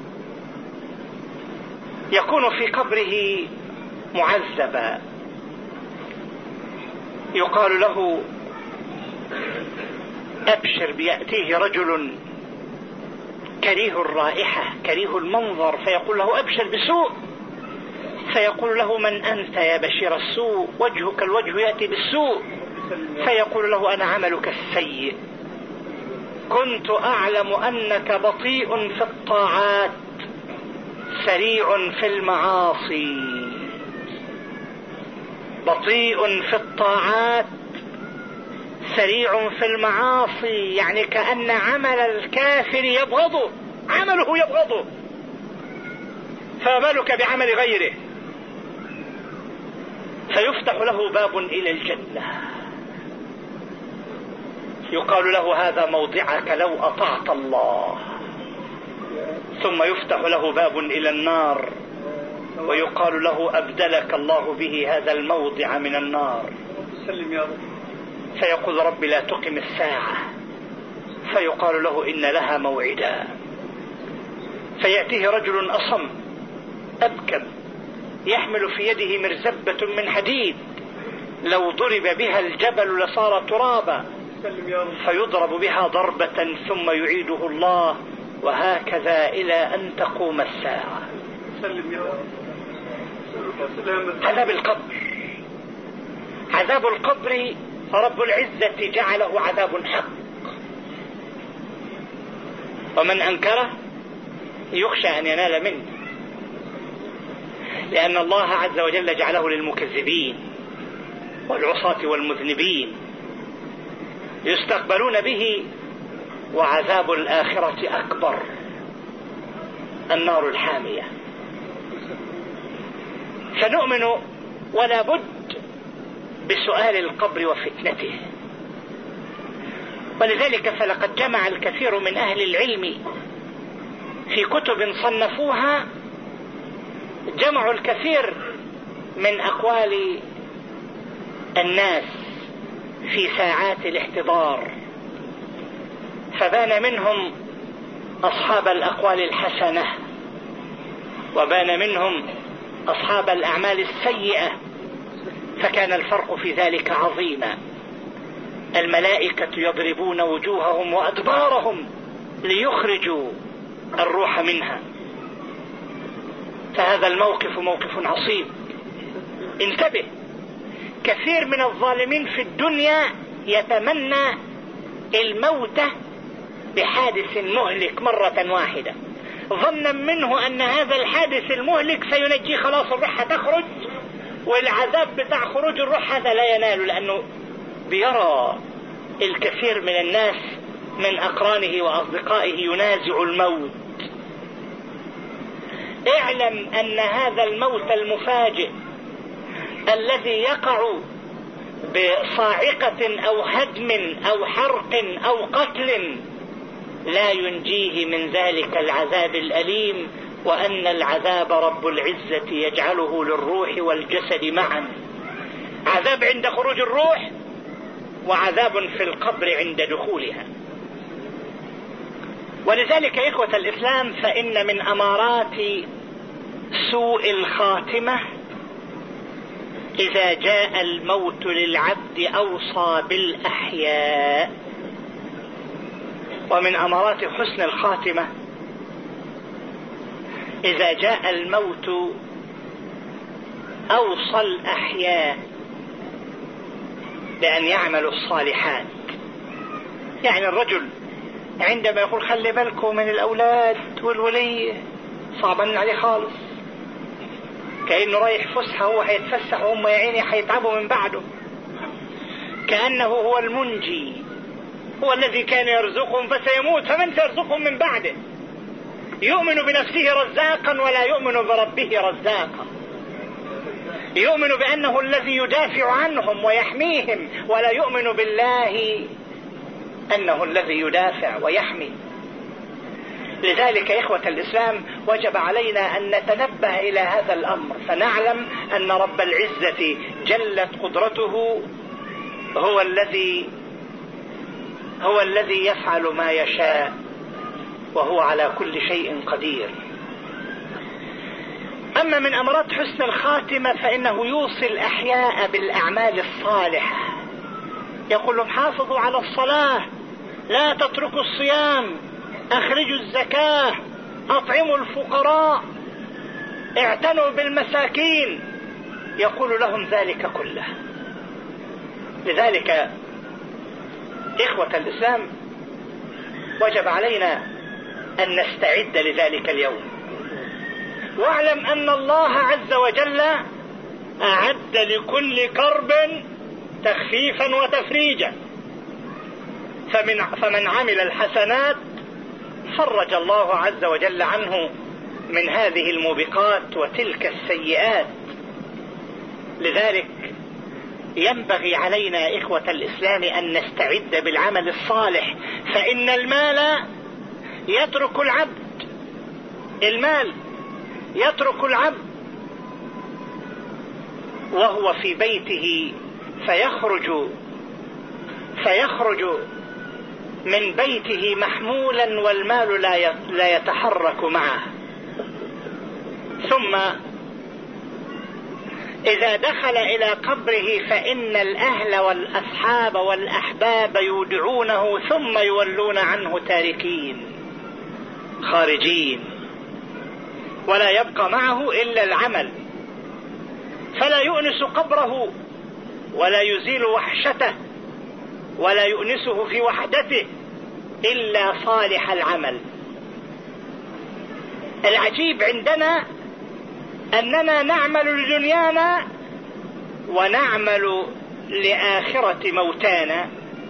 Speaker 2: يكون في قبره معذبا، يقال له أبشر، بيأتيه رجل كريه الرائحة كريه المنظر فيقول له أبشر بسوء، فيقول له من أنت يا بشير السوء؟ وجهك الوجه يأتي بالسوء. فيقول له أنا عملك السيء، كنت أعلم أنك بطيء في الطاعات سريع في المعاصي. بطيء في الطاعات سريع في المعاصي، يعني كأن عمل الكافر يبغضه، عمله يبغضه، فمالك بعمل غيره؟ فيفتح له باب إلى الجنة، يقال له هذا موضعك لو أطعت الله، ثم يفتح له باب إلى النار ويقال له أبدلك الله به هذا الموضع من النار. فيقول رب لا تقم الساعة، فيقال له إن لها موعدا. فيأتيه رجل أصم أبكم يحمل في يده مرزبة من حديد، لو ضرب بها الجبل لصار ترابا، فيضرب بها ضربة ثم يعيده الله، وهكذا إلى أن تقوم الساعة. عذاب القبر، عذاب القبر فرب العزة جعله عذاب حق، ومن أنكره يخشى أن ينال منه، لأن الله عز وجل جعله للمكذبين. والعصاة والمذنبين يستقبلون به، وعذاب الآخرة أكبر، النار الحامية. فنؤمن ولا بد بسؤال القبر وفتنته. ولذلك فلقد جمع الكثير من أهل العلم في كتب صنفوها، جمعوا الكثير من أقوال الناس في ساعات الاحتضار، فبان منهم أصحاب الأقوال الحسنة، وبان منهم أصحاب الأعمال السيئة، فكان الفرق في ذلك عظيما. الملائكة يضربون وجوههم وأدبارهم ليخرجوا الروح منها، فهذا الموقف موقف عصيب. انتبه، كثير من الظالمين في الدنيا يتمنى الموت بحادث مهلك مرة واحدة، ظنا منه أن هذا الحادث المهلك سينجي، خلاص الروح تخرج، والعذاب بتاع خروج الروح هذا لا ينال، لأنه بيرى الكثير من الناس من أقرانه وأصدقائه ينازع الموت. اعلم أن هذا الموت المفاجئ الذي يقع بصاعقة أو هدم أو حرق أو قتل لا ينجيه من ذلك العذاب الأليم، وأن العذاب رب العزة يجعله للروح والجسد معا، عذاب عند خروج الروح وعذاب في القبر عند دخولها. ولذلك يا إخوة الإسلام فإن من أمارات سوء الخاتمة إذا جاء الموت للعبد أوصى بالأحياء، ومن أمارات حسن الخاتمة إذا جاء الموت أوصى الأحياء بأن يعملوا الصالحات. يعني الرجل عندما يقول خلي بالكم من الأولاد والولي، صعبا عليه خالص، كأنه رايح فسحة، هو هيتفسح وهم يا عيني هيتعبوا من بعده، كأنه هو المنجي، هو الذي كان يرزقهم فسيموت، فمن سيرزقهم من بعده؟ يؤمن بنفسه رزاقا ولا يؤمن بربه رزاقا، يؤمن بأنه الذي يدافع عنهم ويحميهم، ولا يؤمن بالله أنه الذي يدافع ويحمي. لذلك يا إخوة الإسلام وجب علينا أن نتنبه إلى هذا الأمر، فنعلم أن رب العزة جلت قدرته هو الذي هو الذي يفعل ما يشاء، وهو على كل شيء قدير. أما من أمارات حسن الخاتمة فإنه يوصي الأحياء بالأعمال الصالحة، يقول لهم حافظوا على الصلاة، لا تتركوا الصيام، أخرجوا الزكاة، أطعموا الفقراء، اعتنوا بالمساكين، يقول لهم ذلك كله. لذلك إخوة الإسلام وجب علينا أن نستعد لذلك اليوم، واعلم أن الله عز وجل أعد لكل كرب تخفيفا وتفريجا، فمن, فمن عمل الحسنات فرج الله عز وجل عنه من هذه الموبقات وتلك السيئات. لذلك ينبغي علينا إخوة الإسلام أن نستعد بالعمل الصالح، فإن المال يترك العبد، المال يترك العبد وهو في بيته، فيخرج فيخرج من بيته محمولا والمال لا يتحرك معه. ثم إذا دخل إلى قبره فإن الأهل والأصحاب والأحباب يودعونه ثم يولون عنه تاركين خارجين، ولا يبقى معه إلا العمل، فلا يؤنس قبره ولا يزيل وحشته ولا يؤنسه في وحدته إلا صالح العمل. العجيب عندنا أننا نعمل لدنيانا ونعمل لآخرة موتانا،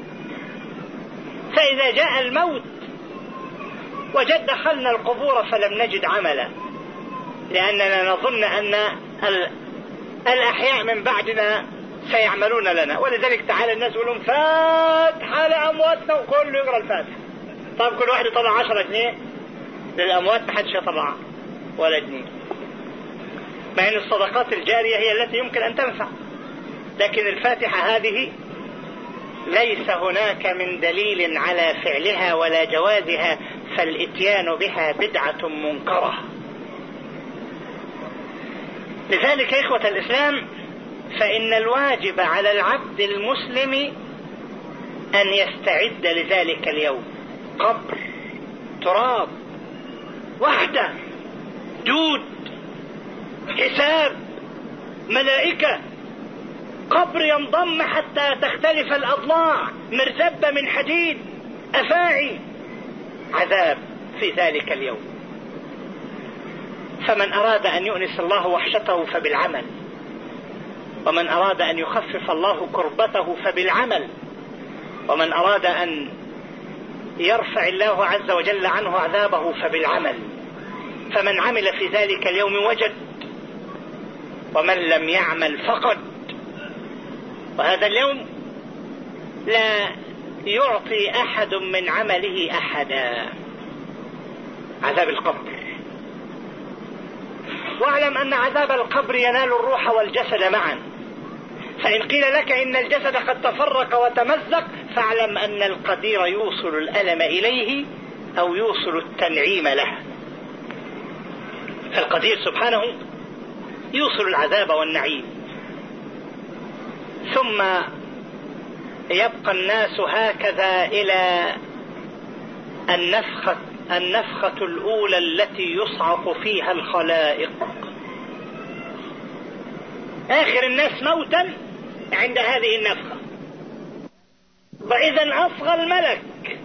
Speaker 2: فإذا جاء الموت وجد دخلنا القبور فلم نجد عملا، لأننا نظن أن الأحياء من بعدنا سيعملون لنا. ولذلك تعالى الناس يقولون فاتحة لأمواتنا وكله يقرأ الفاتحة. طب كل واحد يطلع عشرة جنيه للأموات، ما حدش يطلع ولا جنيه، مع أن الصدقات الجارية هي التي يمكن أن تنفع. لكن الفاتحة هذه ليس هناك من دليل على فعلها ولا جوازها، فالإتيان بها بدعة منكرة. لذلك إخوة الإسلام، فإن الواجب على العبد المسلم أن يستعد لذلك اليوم. قبر، تراب، وحدة، دود، حساب، ملائكة، قبر ينضم حتى تختلف الأضلاع، مرزبة من حديد، أفاعي، عذاب في ذلك اليوم. فمن أراد أن يؤنس الله وحشته فبالعمل، ومن أراد أن يخفف الله كربته فبالعمل، ومن أراد أن يرفع الله عز وجل عنه عذابه فبالعمل. فمن عمل في ذلك اليوم وجد، ومن لم يعمل فقد. وهذا اليوم لا يعطي أحد من عمله أحدا. عذاب القبر. واعلم أن عذاب القبر ينال الروح والجسد معا، فإن قيل لك إن الجسد قد تفرق وتمزق فاعلم أن القدير يوصل الألم إليه أو يوصل التنعيم له. فالقدير سبحانه يوصل العذاب والنعيم. ثم يبقى الناس هكذا إلى النفخة النفخة الأولى التي يصعق فيها الخلائق. آخر الناس موتا عند هذه النفخة. وإذا أصغى الملك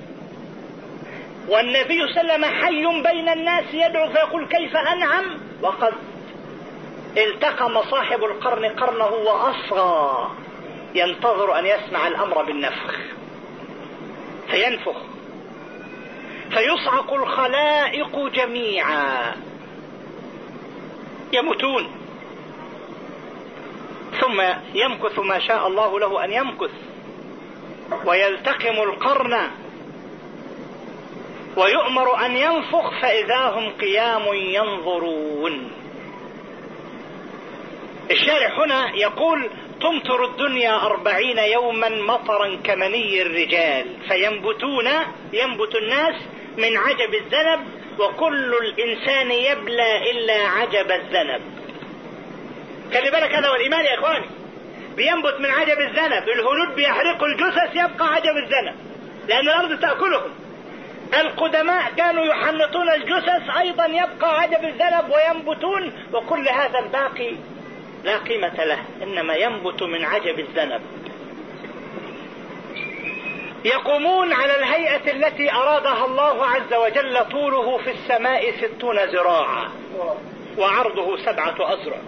Speaker 2: والنبي صلى الله عليه وسلم حي بين الناس يدعو فيقول كيف أنعم، وقد التقم صاحب القرن قرنه وأصغى ينتظر أن يسمع الأمر بالنفخ، فينفخ فيصعق الخلائق جميعا يموتون، ثم يمكث ما شاء الله له أن يمكث ويلتقم القرن ويؤمر أن ينفخ فإذا هم قيام ينظرون. الشارح هنا يقول تمطر الدنيا أربعين يوما مطرا كمني الرجال فينبتون ينبت الناس من عجب الذنب، وكل الإنسان يبلى إلا عجب الذنب. خلي بالك هذا والإيمان يا إخواني، بينبت من عجب الذنب، الهنود بيحرقوا الجثث يبقى عجب الذنب لأن الأرض تأكلهم. القدماء كانوا يحنطون الجثث أيضا يبقى عجب الذنب وينبتون، وكل هذا الباقي لا قيمة له، إنما ينبت من عجب الذنب. يقومون على الهيئة التي أرادها الله عز وجل، طوله في السماء ستون ذراعا وعرضه سبعة أذرع.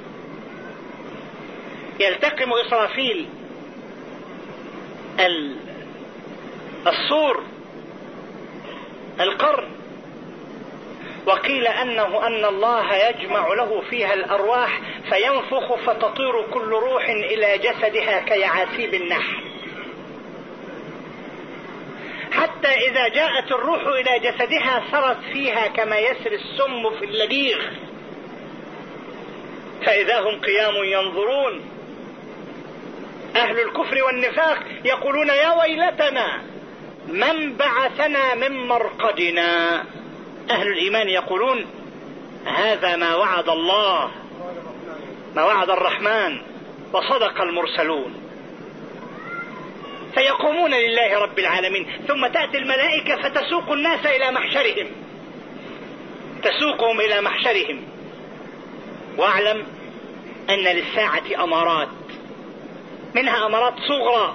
Speaker 2: يلتقم إسرافيل الصور القرن، وقيل أنه أن الله يجمع له فيها الأرواح فينفخ فتطير كل روح إلى جسدها كيعاسيب النحل، حتى إذا جاءت الروح إلى جسدها سرت فيها كما يسري السم في اللبيغ، فإذا هم قيام ينظرون. أهل الكفر والنفاق يقولون يا ويلتنا من بعثنا من مرقدنا. أهل الإيمان يقولون هذا ما وعد الله، ما وعد الرحمن وصدق المرسلون. فيقومون لله رب العالمين، ثم تأتي الملائكة فتسوق الناس إلى محشرهم، تسوقهم إلى محشرهم. واعلم أن للساعة أمارات، منها أمارات صغرى،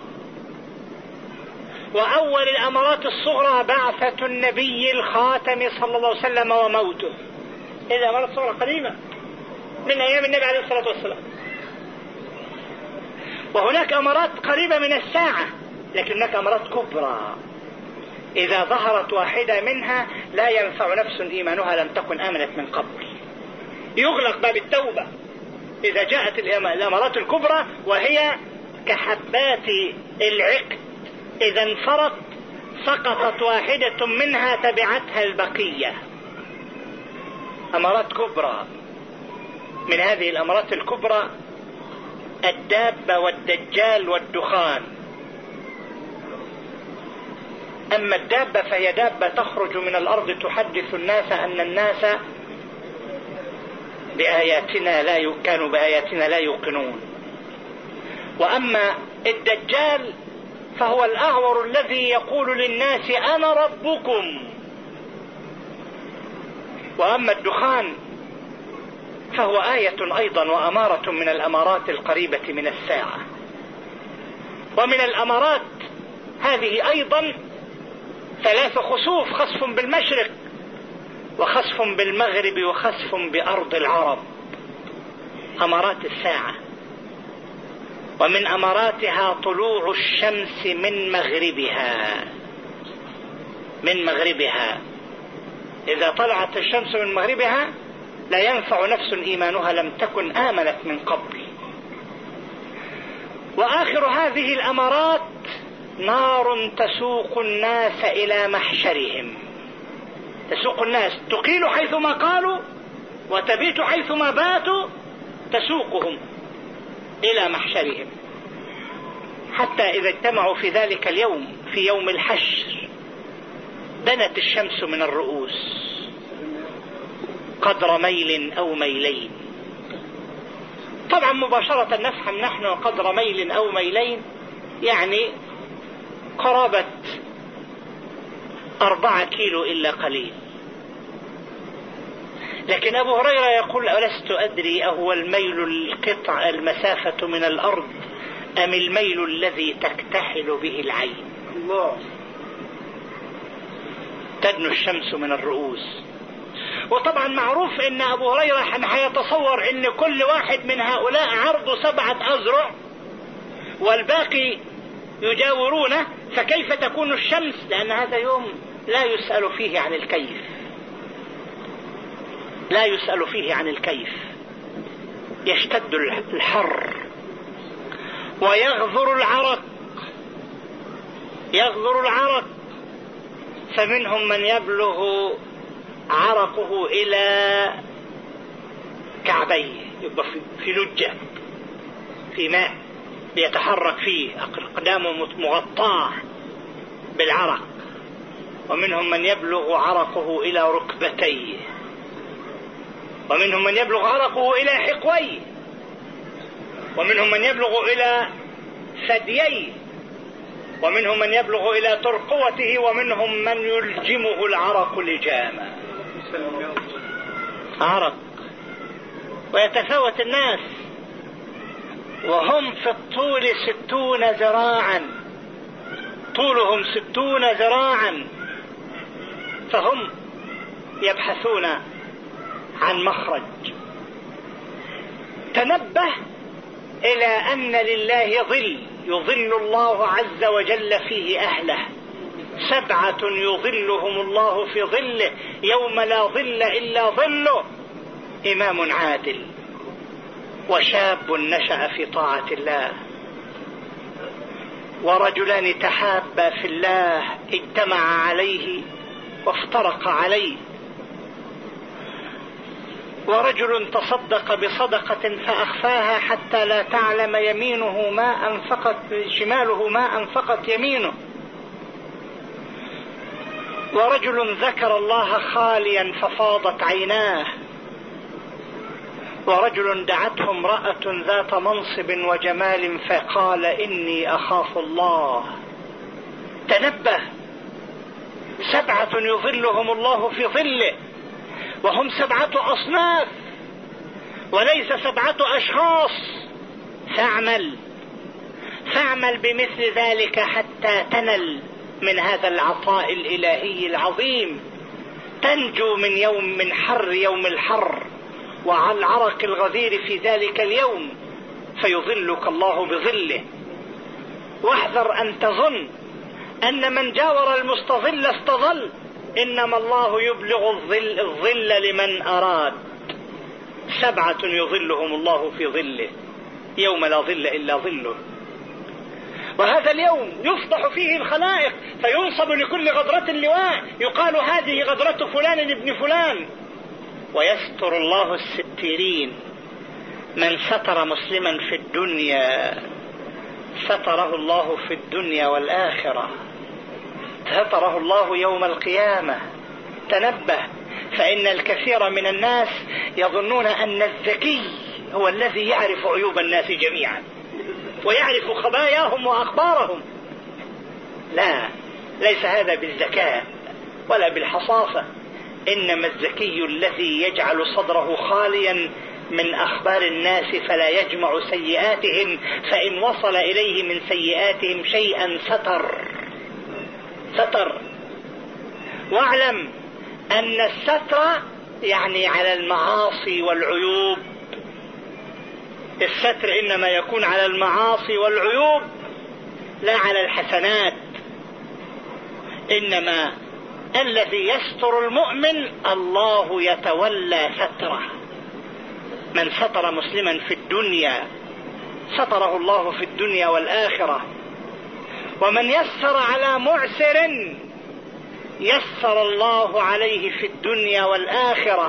Speaker 2: وأول الأمارات الصغرى بعثة النبي الخاتم صلى الله عليه وسلم وموته. إذا أمارات صغرى قديمة من أيام النبي عليه الصلاة والسلام. وهناك أمارات قريبة من الساعة، لكن هناك أمارات كبرى إذا ظهرت واحدة منها لا ينفع نفس إيمانها لم تكن آمنت من قبل. يغلق باب التوبة إذا جاءت الأمارات الكبرى، وهي كحبات العقد إذا انفرط سقطت واحدة منها تبعتها البقية. أمارات كبرى. من هذه الأمارات الكبرى الدابة والدجال والدخان. أما الدابة فهي دابة تخرج من الأرض تحدث الناس أن الناس بآياتنا لا كانوا بآياتنا لا يوقنون. وأما الدجال فهو الأعور الذي يقول للناس أنا ربكم. وأما الدخان فهو آية أيضا وأمارة من الأمارات القريبة من الساعة. ومن الأمارات هذه أيضا ثلاث خسوف: خسف بالمشرق وخسف بالمغرب وخسف بأرض العرب. أمارات الساعة. ومن أماراتها طلوع الشمس من مغربها من مغربها إذا طلعت الشمس من مغربها لا ينفع نفس إيمانها لم تكن آمنت من قبل. وآخر هذه الأمارات نار تسوق الناس إلى محشرهم. تسوق الناس، تقيل حيثما قالوا وتبيت حيثما باتوا، تسوقهم إلى محشرهم، حتى إذا اجتمعوا في ذلك اليوم في يوم الحشر دنت الشمس من الرؤوس قدر ميل أو ميلين. طبعا مباشرة نفهم نحن قدر ميل أو ميلين يعني قرابة أربعة كيلو إلا قليل. لكن أبو هريرة يقول ألست أدري أهو الميل القطع المسافة من الأرض أم الميل الذي تكتحل به العين. الله. تدنو الشمس من الرؤوس. وطبعا معروف ان ابو هريرة هيتصور ان كل واحد من هؤلاء عرضه سبعة أذرع والباقي يجاورونه، فكيف تكون الشمس؟ لأن هذا يوم لا يسأل فيه عن الكيف، لا يسأل فيه عن الكيف. يشتد الحر ويغذر العرق يغذر العرق فمنهم من يبلغ عرقه إلى كعبيه، يبقى في لجة في ماء يتحرك فيه، أقدامه مغطاة بالعرق. ومنهم من يبلغ عرقه إلى ركبتيه، ومنهم من يبلغ عرقه إلى حقويه، ومنهم من يبلغ إلى ثدييه، ومنهم من يبلغ إلى ترقوته، ومنهم من يلجمه العرق لجاما. عرق. ويتفاوت الناس، وهم في الطول ستون ذراعا، طولهم ستون ذراعا، فهم يبحثون عن مخرج. تنبه إلى أن لله ظل يظل الله عز وجل فيه أهله. سبعة يظلهم الله في ظله يوم لا ظل إلا ظله: إمام عادل، وشاب نشأ في طاعة الله، ورجلان تحابا في الله اجتمعا عليه وافترقا عليه، ورجل تصدق بصدقة فأخفاها حتى لا تعلم يمينه ما أنفقت شماله ما أنفقت يمينه، ورجل ذكر الله خاليا ففاضت عيناه، ورجل دعته امرأة ذات منصب وجمال فقال إني أخاف الله. تنبه، سبعة يظلهم الله في ظله، وهم سبعة أصناف وليس سبعة أشخاص. فاعمل فاعمل بمثل ذلك حتى تنل من هذا العطاء الإلهي العظيم، تنجو من يوم من حر يوم الحر وعلى العرق الغزير في ذلك اليوم، فيظلك الله بظله. واحذر أن تظن أن من جاور المستظل استظل، إنما الله يبلغ الظل, الظل لمن أراد. سبعة يظلهم الله في ظله يوم لا ظل إلا ظله. وهذا اليوم يفضح فيه الخلائق، فينصب لكل غدرة لواء، يقال هذه غدرة فلان ابن فلان. ويستر الله الستيرين. من ستر مسلما في الدنيا ستره الله في الدنيا والآخرة، ستره الله يوم القيامة. تنبه، فإن الكثير من الناس يظنون أن الذكي هو الذي يعرف عيوب الناس جميعا ويعرف خباياهم وأخبارهم. لا، ليس هذا بالذكاء ولا بالحصافة، إنما الذكي الذي يجعل صدره خاليا من أخبار الناس فلا يجمع سيئاتهم، فإن وصل إليه من سيئاتهم شيئا ستر ستر. واعلم أن الستر يعني على المعاصي والعيوب. الستر إنما يكون على المعاصي والعيوب لا على الحسنات. إنما الذي يستر المؤمن الله يتولى ستره. من ستر مسلما في الدنيا ستره الله في الدنيا والآخرة. ومن يسر على معسر يسر الله عليه في الدنيا والآخرة.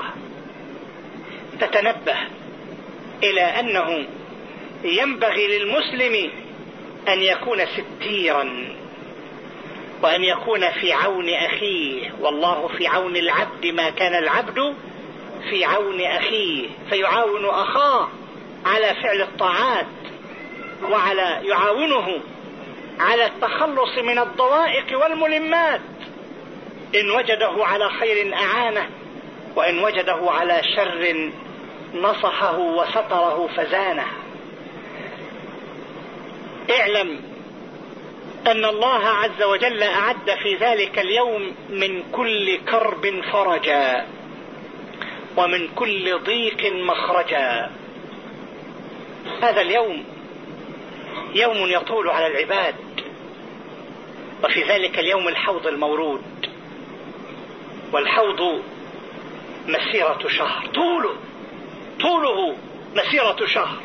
Speaker 2: تتنبه إلى أنه ينبغي للمسلم أن يكون ستيرا، وأن يكون في عون أخيه. والله في عون العبد ما كان العبد في عون أخيه، فيعاون أخاه على فعل الطاعات، وعلى يعاونه على التخلص من الضوائق والملمات. إن وجده على خير أعانه، وإن وجده على شر نصحه وستره فزانه. اعلم أن الله عز وجل أعد في ذلك اليوم من كل كرب فرجا، ومن كل ضيق مخرجا. هذا اليوم يوم يطول على العباد، وفي ذلك اليوم الحوض المورود. والحوض مسيرة شهر، طوله طوله مسيرة شهر.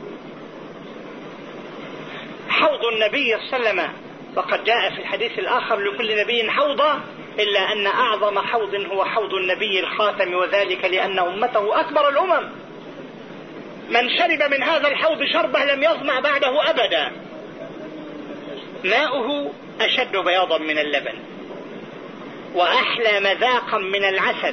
Speaker 2: حوض النبي صلى الله عليه وسلم، وقد جاء في الحديث الآخر لكل نبي حوضة، إلا أن أعظم حوض هو حوض النبي الخاتم، وذلك لأن أمته أكبر الأمم. من شرب من هذا الحوض شربه لم يظمأ بعده أبدا. ماؤه أشد بياضا من اللبن، وأحلى مذاقا من العسل.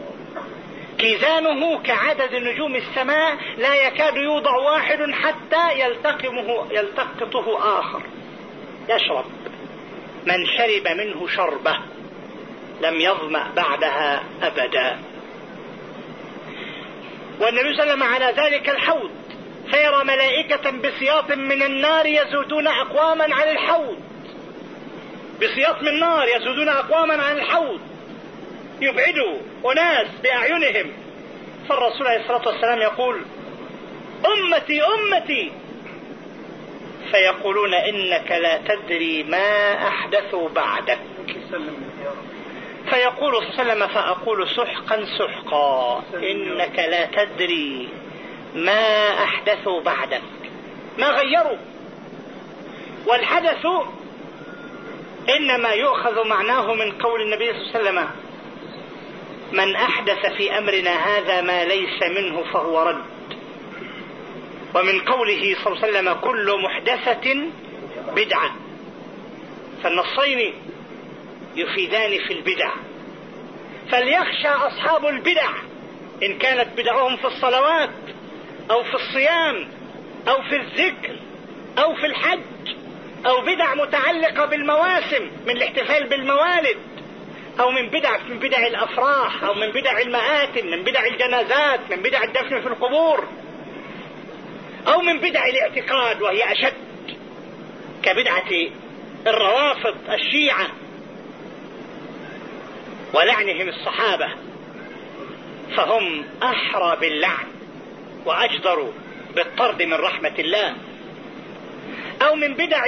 Speaker 2: كيزانه كعدد نجوم السماء، لا يكاد يوضع واحد حتى يلتقمه يلتقطه آخر. يشرب من شرب منه شربة لم يظمأ بعدها أبدا. والنبي صلى الله عليه وسلم على ذلك الحوض فيرى ملائكة بسياط من النار يزودون أقواما عن الحوض، بسياط من نار يزودون أقواما عن الحوض، يبعدوا أناس بأعينهم. فالرسول عليه الصلاة والسلام يقول: أمتي أمتي، فيقولون: إنك لا تدري ما أحدثوا بعدك. فيقول صلى الله عليه وسلم: فأقول سحقا سحقا، إنك لا تدري ما أحدثوا بعدك، ما غيروا. والحدث إنما يؤخذ معناه من قول النبي صلى الله عليه وسلم: من أحدث في أمرنا هذا ما ليس منه فهو رد. ومن قوله صلى الله عليه وسلم: كل محدثة بدعة. فالنصين يفيدان في البدع. فليخشى أصحاب البدع، إن كانت بدعهم في الصلوات أو في الصيام أو في الذكر أو في الحج، أو بدع متعلقة بالمواسم من الاحتفال بالموالد، أو من بدع من بدع الأفراح، أو من بدع المآتم، من بدع الجنازات، من بدع الدفن في القبور، أو من بدع الاعتقاد وهي أشد كبدعة الروافض الشيعة ولعنهم الصحابة، فهم أحرى باللعن وأجدر بالطرد من رحمة الله، أو من بدع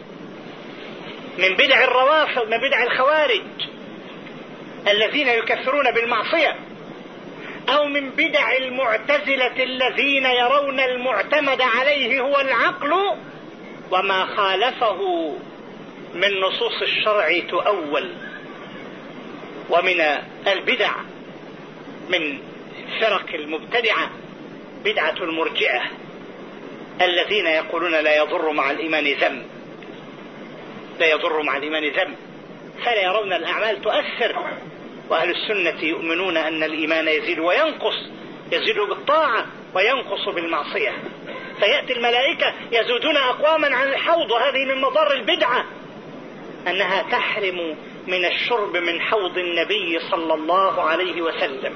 Speaker 2: من بدع الروافض، من بدع الخوارج الذين يكفرون بالمعصية، أو من بدع المعتزلة الذين يرون المعتمد عليه هو العقل وما خالفه من نصوص الشرع تؤول. ومن البدع من فرق المبتدعة بدعة المرجئة الذين يقولون لا يضر مع الإيمان ذنب، لا يضر مع الإيمان ذنب، فلا يرون الأعمال تؤثر. وأهل السنة يؤمنون أن الإيمان يزيد وينقص، يزيد بالطاعة وينقص بالمعصية. فيأتي الملائكة يزودون أقواما عن الحوض، وهذه من مضار البدعة أنها تحرم من الشرب من حوض النبي صلى الله عليه وسلم.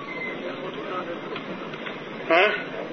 Speaker 2: ها؟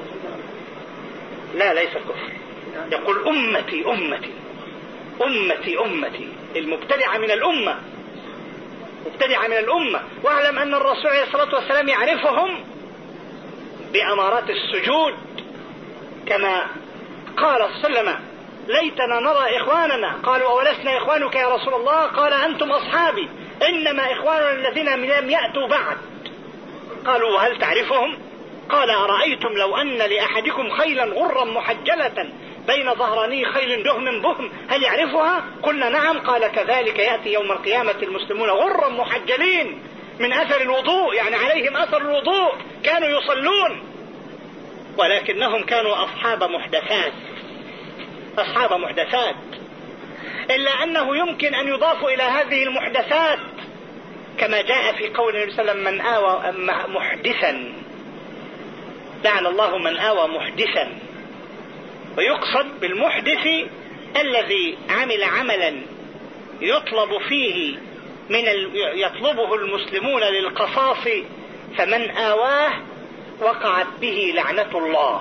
Speaker 2: لا، ليس كفر. يقول أمتي أمتي أمتي أمتي، المبتدعة من الأمة، مبتدعة من الأمة. واعلم أن الرسول عليه الصلاة والسلام يعرفهم بأمارات السجود، كما قال صلى الله عليه وسلم ليتنا نرى إخواننا. قالوا أولسنا إخوانك يا رسول الله؟ قال أنتم أصحابي، إنما إخواننا الذين لم يأتوا بعد. قالوا وهل تعرفهم؟ قال أرأيتم لو أن لأحدكم خيلا غرا محجلة بين ظهراني خيل دهم بهم هل يعرفها؟ قلنا نعم. قال كذلك يأتي يوم القيامة المسلمون غرا محجلين من أثر الوضوء، يعني عليهم أثر الوضوء، كانوا يصلون ولكنهم كانوا أصحاب محدثات، أصحاب محدثات. إلا أنه يمكن أن يضاف إلى هذه المحدثات كما جاء في قول النبي صلى الله عليه وسلم من آوى محدثا لعن الله من آوى محدثا. ويقصد بالمحدث الذي عمل عملا يطلب فيه من ال... يطلبه المسلمون للقصاص، فمن آواه وقعت به لعنة الله.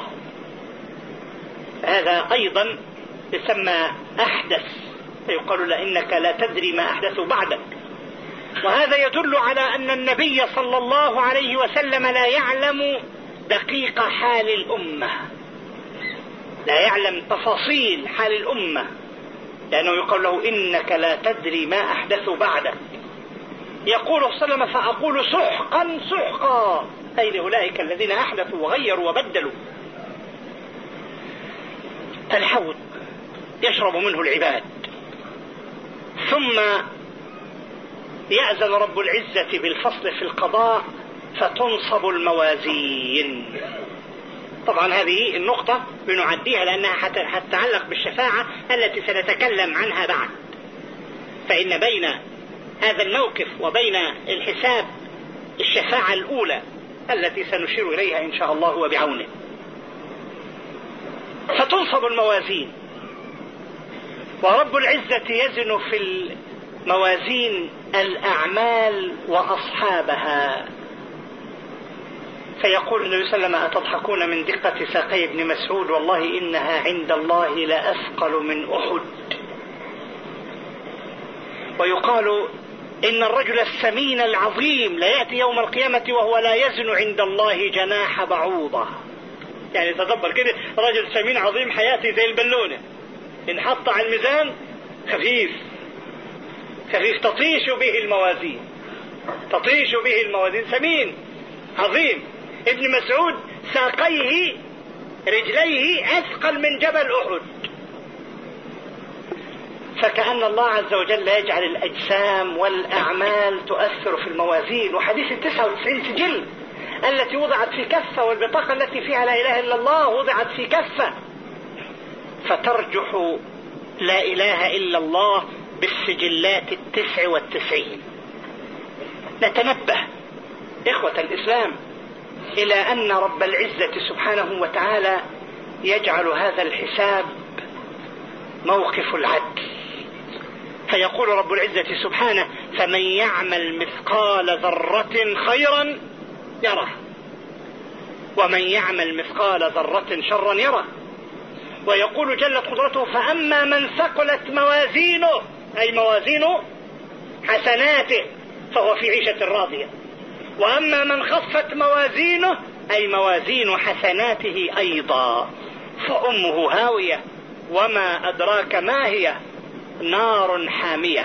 Speaker 2: هذا أيضا يسمى أحدث، فيقال لإنك لا تدري ما أحدث بعدك. وهذا يدل على أن النبي صلى الله عليه وسلم لا يعلم دقيق حال الأمة، لا يعلم تفاصيل حال الأمة، لأنه يقول له إنك لا تدري ما أحدث بعدك. يقول صلى الله عليه وسلم فأقول سحقا سحقا، أي لأولئك الذين أحدثوا وغيروا وبدلوا. الحوض يشرب منه العباد، ثم يأذن رب العزة بالفصل في القضاء فتنصب الموازين. طبعا هذه النقطة بنعديها لأنها حتتعلق بالشفاعة التي سنتكلم عنها بعد. فإن بين هذا الموقف وبين الحساب الشفاعة الأولى التي سنشير إليها إن شاء الله وبعونه. فتنصب الموازين، ورب العزة يزن في الموازين الأعمال وأصحابها. فيقول النبي صلى الله عليه وسلم أتضحكون من دقة ساقي ابن مسعود والله إنها عند الله لأثقل من أحد. ويقال إن الرجل السمين العظيم لا يأتي يوم القيامة وهو لا يزن عند الله جناح بعوضة. يعني تدبر كده، رجل سمين عظيم حياتي زي البالونة، إن حط على الميزان خفيف خفيف تطيش به الموازين، تطيش به الموازين، سمين عظيم. ابن مسعود ساقيه رجليه أثقل من جبل أحد. فكأن الله عز وجل يجعل الأجسام والأعمال تؤثر في الموازين. وحديث التسعة وتسعين سجل التي وضعت في كفة، والبطاقة التي فيها لا إله إلا الله وضعت في كفة، فترجح لا إله إلا الله بالسجلات التسع والتسعين. نتنبه إخوة الإسلام إلى أن رب العزة سبحانه وتعالى يجعل هذا الحساب موقف العدل. فيقول رب العزة سبحانه فمن يعمل مثقال ذرة خيرا يره، ومن يعمل مثقال ذرة شرا يره. ويقول جلت قدرته فأما من ثقلت موازينه، أي موازين حسناته، فهو في عيشة راضية. وأما من خفت موازينه، أي موازين حسناته أيضا، فأمه هاوية وما أدراك ما هي نار حامية.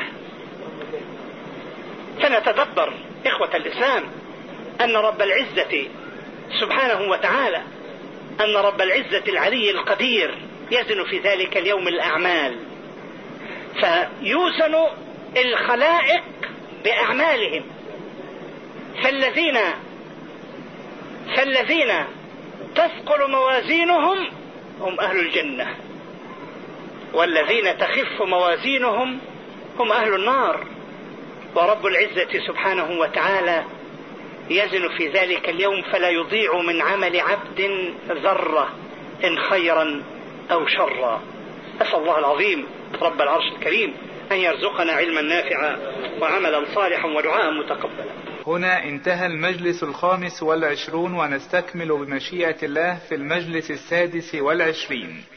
Speaker 2: فنتدبر إخوة الإسلام أن رب العزة سبحانه وتعالى أن رب العزة العلي القدير يزن في ذلك اليوم الأعمال، فيوزن الخلائق بأعمالهم، فالذين فالذين تثقل موازينهم هم أهل الجنة، والذين تخف موازينهم هم أهل النار. ورب العزة سبحانه وتعالى يزن في ذلك اليوم فلا يضيع من عمل عبد ذرة إن خيرا أو شرا. أسأل الله العظيم رب العرش الكريم أن يرزقنا علما نافعا وعملا صالحا ودعاء متقبلا.
Speaker 1: هنا انتهى المجلس الخامس والعشرون، ونستكمل بمشيئة الله في المجلس السادس والعشرين.